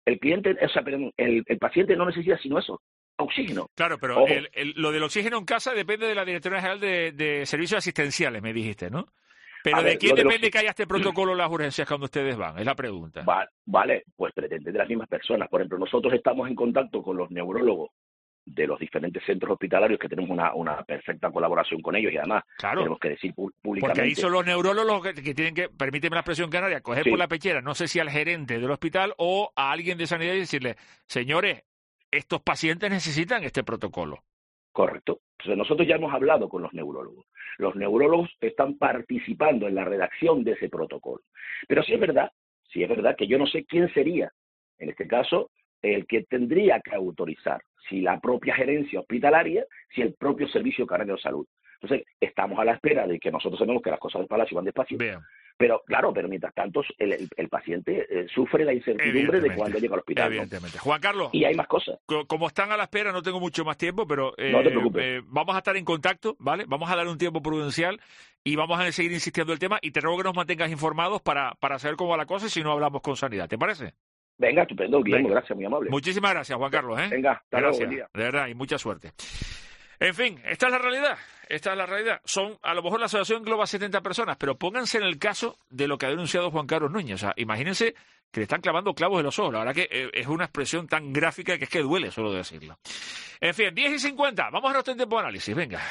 el cliente, o sea, perdón, el paciente no necesita sino eso, oxígeno. Claro, pero lo del oxígeno en casa depende de la Directora General de Servicios Asistenciales, me dijiste, ¿no? Pero ¿de quién depende que haya este protocolo en las urgencias cuando ustedes van? Es la pregunta. Vale, pues pretende de las mismas personas. Por ejemplo, nosotros estamos en contacto con los neurólogos de los diferentes centros hospitalarios, que tenemos una perfecta colaboración con ellos, y además tenemos que decir públicamente. Porque ahí son los neurólogos que tienen que, permíteme la expresión canaria, coger por la pechera, no sé si al gerente del hospital o a alguien de sanidad y decirle, señores, estos pacientes necesitan este protocolo. Correcto. Entonces, nosotros ya hemos hablado con los neurólogos. Los neurólogos están participando en la redacción de ese protocolo. Pero sí es verdad que yo no sé quién sería, en este caso, el que tendría que autorizar, si la propia gerencia hospitalaria, si el propio Servicio Canario de Salud. Entonces, estamos a la espera de que nosotros sabemos que las cosas del Palacio van despacio. Bien. Pero, claro, mientras tanto, el paciente sufre la incertidumbre de cuándo llega al hospital. Evidentemente. ¿No? Juan Carlos. Y hay más cosas. Como están a la espera, no tengo mucho más tiempo, pero no te preocupes. Vamos a estar en contacto, ¿vale? Vamos a dar un tiempo prudencial y vamos a seguir insistiendo en el tema y te ruego que nos mantengas informados para saber cómo va la cosa y si no hablamos con Sanidad. ¿Te parece? Venga, estupendo, Guillermo, gracias, muy amable. Muchísimas gracias, Juan Carlos. Venga, hasta luego, buen día. día. De verdad, y mucha suerte. En fin, esta es la realidad. Son, a lo mejor la asociación engloba 70 personas, pero pónganse en el caso de lo que ha denunciado Juan Carlos Núñez. O sea, imagínense que le están clavando clavos en los ojos. La verdad que es una expresión tan gráfica que es que duele solo decirlo. En fin, 10:50. Vamos a nuestro tiempo de análisis. Venga.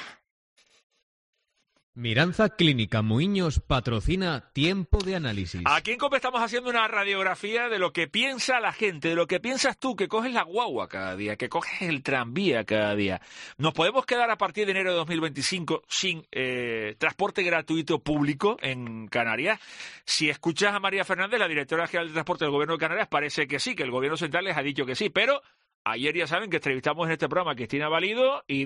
Miranza Clínica Muiños patrocina Tiempo de Análisis. Aquí en COPE estamos haciendo una radiografía de lo que piensa la gente, de lo que piensas tú, que coges la guagua cada día, que coges el tranvía cada día. Nos podemos quedar a partir de enero de 2025 sin transporte gratuito público en Canarias. Si escuchas a María Fernández, la directora general de transporte del Gobierno de Canarias, parece que sí, que el Gobierno central les ha dicho que sí, pero ayer ya saben que entrevistamos en este programa a Cristina Valido y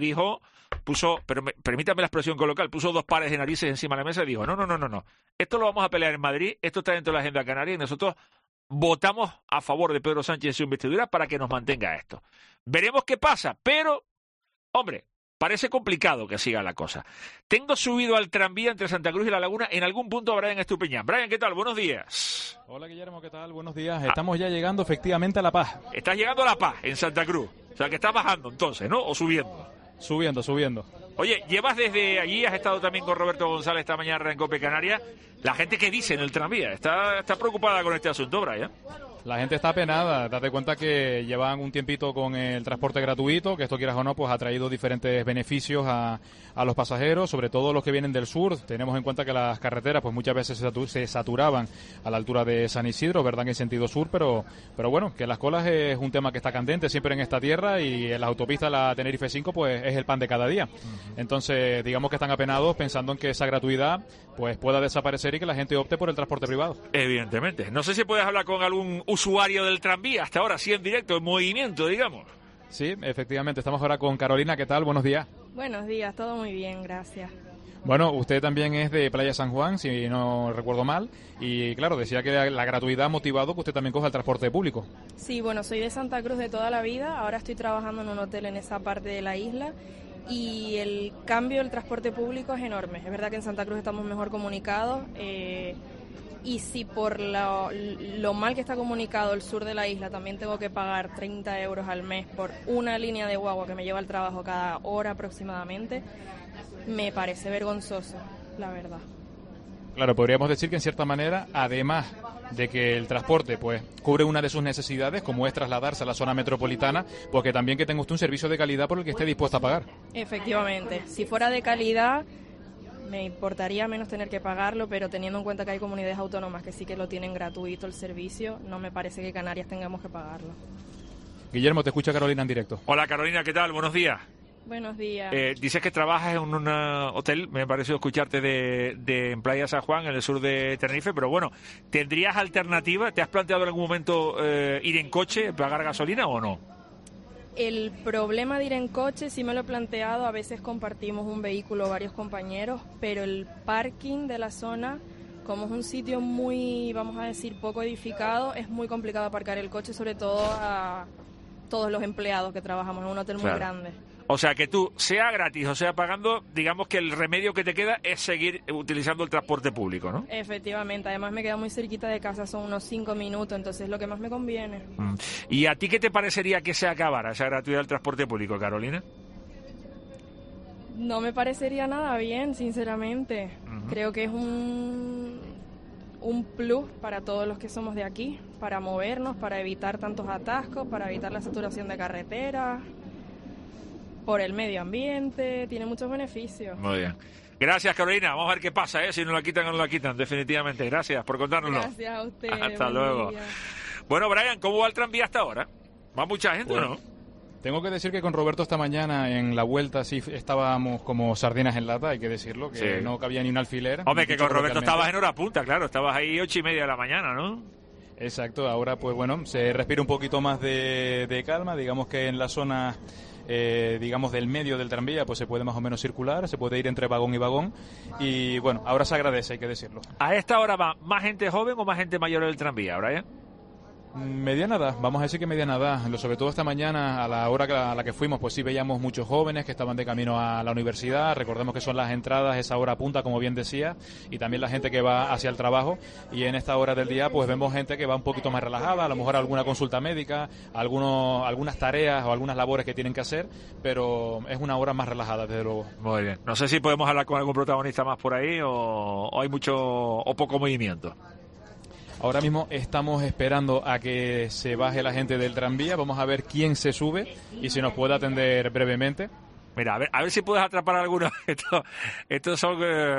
permítame la expresión coloquial, puso 2 pares de narices encima de la mesa y dijo, no, esto lo vamos a pelear en Madrid, esto está dentro de la agenda canaria y nosotros votamos a favor de Pedro Sánchez y su investidura para que nos mantenga esto. Veremos qué pasa, pero, hombre, parece complicado que siga la cosa. Tengo subido al tranvía entre Santa Cruz y La Laguna en algún punto a Brian Estupiñán. Brian, ¿qué tal? Buenos días. Hola, Guillermo, ¿qué tal? Buenos días. Estamos ya llegando efectivamente a La Paz. Estás llegando a La Paz, en Santa Cruz. O sea, que estás bajando entonces, ¿no? ¿O subiendo? Subiendo. Oye, llevas desde allí, has estado también con Roberto González esta mañana en COPE Canarias. La gente que dice en el tranvía está preocupada con este asunto, Brian. La gente está apenada, date cuenta que llevan un tiempito con el transporte gratuito, que esto quieras o no, pues ha traído diferentes beneficios a los pasajeros, sobre todo los que vienen del sur. Tenemos en cuenta que las carreteras pues muchas veces se saturaban a la altura de San Isidro, ¿verdad?, en sentido sur, pero bueno, que las colas es un tema que está candente siempre en esta tierra y en las autopistas la Tenerife 5 pues es el pan de cada día. Entonces, digamos que están apenados pensando en que esa gratuidad pues pueda desaparecer y que la gente opte por el transporte privado. Evidentemente. No sé si puedes hablar con algún usuario del tranvía hasta ahora, sí en directo, en movimiento, digamos. Sí, efectivamente. Estamos ahora con Carolina. ¿Qué tal? Buenos días. Buenos días, todo muy bien, gracias. Bueno, usted también es de Playa San Juan, si no recuerdo mal, y claro, decía que la gratuidad ha motivado que usted también coja el transporte público. Sí, bueno, soy de Santa Cruz de toda la vida, ahora estoy trabajando en un hotel en esa parte de la isla y el cambio del transporte público es enorme. Es verdad que en Santa Cruz estamos mejor comunicados y si por lo mal que está comunicado el sur de la isla también tengo que pagar 30 euros al mes por una línea de guagua que me lleva al trabajo cada hora aproximadamente, me parece vergonzoso, la verdad. Claro, podríamos decir que en cierta manera, además de que el transporte pues cubre una de sus necesidades, como es trasladarse a la zona metropolitana, pues que también que tenga usted un servicio de calidad por el que esté dispuesto a pagar. Efectivamente, si fuera de calidad me importaría menos tener que pagarlo, pero teniendo en cuenta que hay comunidades autónomas que sí que lo tienen gratuito el servicio, no me parece que Canarias tengamos que pagarlo. Guillermo, te escucha Carolina en directo. Hola Carolina, ¿qué tal? Buenos días. Buenos días. Dices que trabajas en un hotel, me ha parecido escucharte en Playa San Juan, en el sur de Tenerife, pero bueno, ¿tendrías alternativa? ¿Te has planteado en algún momento ir en coche, pagar gasolina o no? El problema de ir en coche sí me lo he planteado, a veces compartimos un vehículo varios compañeros, pero el parking de la zona, como es un sitio muy, vamos a decir, poco edificado, es muy complicado aparcar el coche, sobre todo a todos los empleados que trabajamos en un hotel muy grande. O sea, que tú, sea gratis o sea pagando, digamos que el remedio que te queda es seguir utilizando el transporte público, ¿no? Efectivamente, además me queda muy cerquita de casa, son unos 5 minutos, entonces es lo que más me conviene. ¿Y a ti qué te parecería que se acabara esa gratuidad del transporte público, Carolina? No me parecería nada bien, sinceramente. Creo que es un plus para todos los que somos de aquí, para movernos, para evitar tantos atascos, para evitar la saturación de carreteras, por el medio ambiente, tiene muchos beneficios. Muy bien. Gracias, Carolina. Vamos a ver qué pasa, si nos la quitan o no la quitan, definitivamente. Gracias por contárnoslo. Gracias a usted. Hasta luego. Día. Bueno, Brian, ¿cómo va el tranvía hasta ahora? ¿Va mucha gente o no? Tengo que decir que con Roberto esta mañana en la vuelta sí estábamos como sardinas en lata, hay que decirlo, que no cabía ni un alfiler. Hombre, que con Roberto estabas en hora punta, claro, estabas ahí 8:30 de la mañana, ¿no? Exacto, ahora pues bueno, se respira un poquito más de calma, digamos que en la zona... digamos del medio del tranvía pues se puede más o menos circular, se puede ir entre vagón y vagón y bueno, ahora se agradece, hay que decirlo. ¿A esta hora va más gente joven o más gente mayor en el tranvía, Brian? Mediana edad, vamos a decir que mediana edad, sobre todo esta mañana a la hora a la que fuimos pues sí veíamos muchos jóvenes que estaban de camino a la universidad, recordemos que son las entradas, esa hora punta como bien decía, y también la gente que va hacia el trabajo, y en esta hora del día pues vemos gente que va un poquito más relajada, a lo mejor alguna consulta médica, algunas tareas o algunas labores que tienen que hacer, pero es una hora más relajada desde luego. Muy bien, no sé si podemos hablar con algún protagonista más por ahí o hay mucho o poco movimiento. Ahora mismo estamos esperando a que se baje la gente del tranvía. Vamos a ver quién se sube y si nos puede atender brevemente. Mira, a ver si puedes atrapar a alguno. Estos son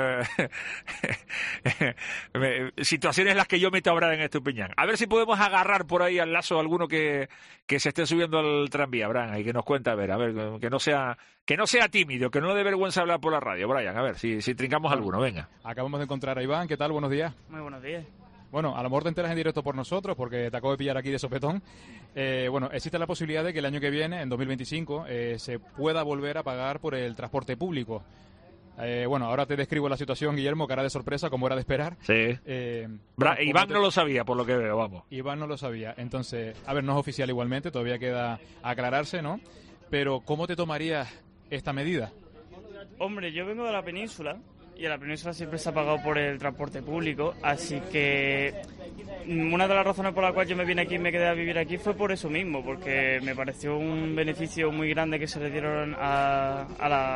situaciones en las que yo meto a Brian en Estupiñán. A ver si podemos agarrar por ahí al lazo a alguno que se esté subiendo al tranvía, Brian, y que nos cuente, a ver, que no sea tímido, que no le dé vergüenza hablar por la radio, Brian, a ver si trincamos alguno, venga. Acabamos de encontrar a Iván, ¿qué tal? Buenos días. Muy buenos días. Bueno, a lo mejor te enteras en directo por nosotros, porque te acabo de pillar aquí de sopetón. Bueno, existe la posibilidad de que el año que viene, en 2025, se pueda volver a pagar por el transporte público. Bueno, ahora te describo la situación, Guillermo, cara de sorpresa, como era de esperar. Sí. Iván no lo sabía, por lo que veo, vamos. Iván no lo sabía. Entonces, a ver, no es oficial igualmente, todavía queda aclararse, ¿no? Pero, ¿cómo te tomarías esta medida? Hombre, yo vengo de la península. Y en la península siempre se ha pagado por el transporte público, así que una de las razones por las cuales yo me vine aquí y me quedé a vivir aquí fue por eso mismo, porque me pareció un beneficio muy grande que se le dieron a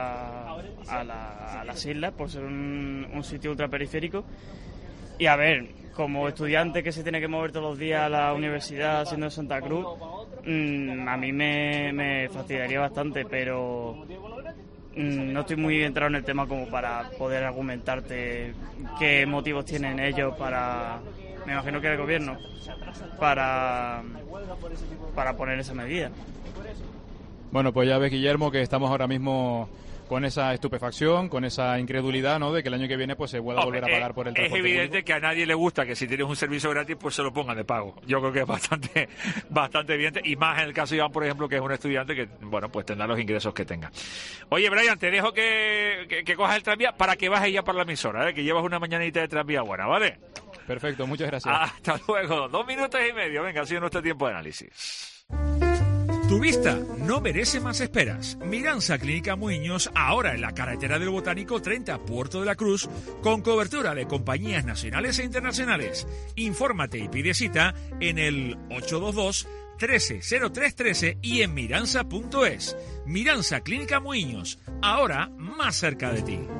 las islas por ser un sitio ultraperiférico. Y a ver, como estudiante que se tiene que mover todos los días a la universidad siendo de Santa Cruz, a mí me fastidiaría bastante, pero... no estoy muy entrado en el tema como para poder argumentarte qué motivos tienen ellos para, me imagino que el gobierno, para poner esa medida. Bueno, pues ya ves, Guillermo, que estamos ahora mismo con esa estupefacción, con esa incredulidad, ¿no?, de que el año que viene pues se pueda volver a pagar por el transporte público. Es evidente que a nadie le gusta que si tienes un servicio gratis pues se lo pongan de pago. Yo creo que es bastante evidente, y más en el caso de Iván, por ejemplo, que es un estudiante que, bueno, pues tendrá los ingresos que tenga. Oye, Brian, te dejo que cojas el tranvía para que bajes ya para la emisora, que llevas una mañanita de tranvía buena, ¿vale? Perfecto, muchas gracias. Hasta luego. 2 minutos y medio. Venga, ha sido nuestro tiempo de análisis. Tu vista no merece más esperas. Miranza Clínica Muiños, ahora en la carretera del Botánico 30, Puerto de la Cruz, con cobertura de compañías nacionales e internacionales. Infórmate y pide cita en el 822-130313 y en miranza.es. Miranza Clínica Muiños, ahora más cerca de ti.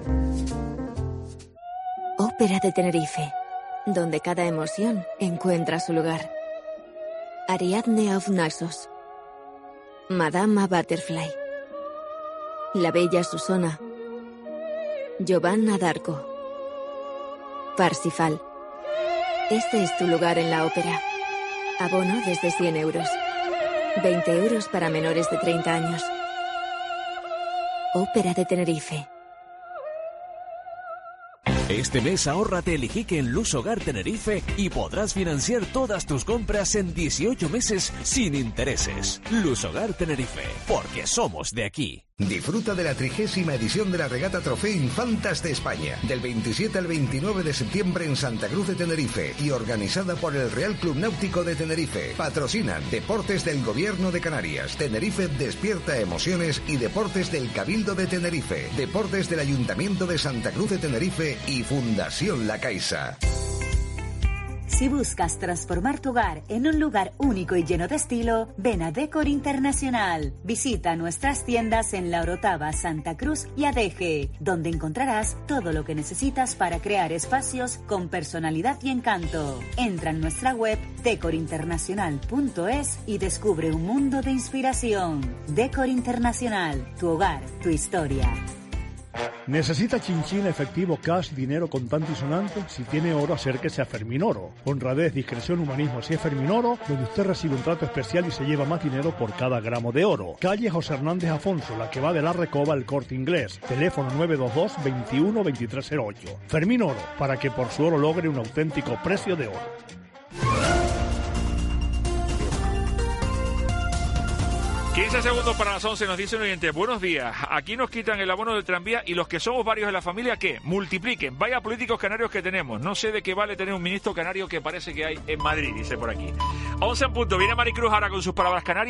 Ópera de Tenerife, donde cada emoción encuentra su lugar. Ariadne auf Naxos, Madama Butterfly, la bella Susana, Giovanna d'Arco, Parsifal. Este es tu lugar en la ópera. Abono desde 100 euros. 20 euros para menores de 30 años. Ópera de Tenerife. Este mes ahórrate el Iquique en Luz Hogar Tenerife y podrás financiar todas tus compras en 18 meses sin intereses. Luz Hogar Tenerife, porque somos de aquí. Disfruta de la 30ª edición de la Regata Trofeo Infantas de España, del 27 al 29 de septiembre en Santa Cruz de Tenerife y organizada por el Real Club Náutico de Tenerife. Patrocinan Deportes del Gobierno de Canarias, Tenerife Despierta Emociones y Deportes del Cabildo de Tenerife, Deportes del Ayuntamiento de Santa Cruz de Tenerife y Fundación La Caixa. Si buscas transformar tu hogar en un lugar único y lleno de estilo, ven a Decor Internacional. Visita nuestras tiendas en La Orotava, Santa Cruz y Adeje, donde encontrarás todo lo que necesitas para crear espacios con personalidad y encanto. Entra en nuestra web decorinternacional.es y descubre un mundo de inspiración. Decor Internacional, tu hogar, tu historia. ¿Necesita chinchín, efectivo, cash, dinero contante y sonante? Si tiene oro, acérquese a Ferminoro. Honradez, discreción, humanismo. Si es Ferminoro, donde usted recibe un trato especial y se lleva más dinero por cada gramo de oro. Calle José Hernández Afonso, la que va de la Recoba al Corte Inglés. Teléfono 922 21 2308. Ferminoro, para que por su oro logre un auténtico precio de oro. 15 segundos para las 11, nos dice un oyente, buenos días, aquí nos quitan el abono del tranvía y los que somos varios de la familia, ¿qué? Multipliquen, vaya políticos canarios que tenemos, no sé de qué vale tener un ministro canario que parece que hay en Madrid, dice por aquí. 11 en punto, viene Maricruz ahora con sus palabras canarias.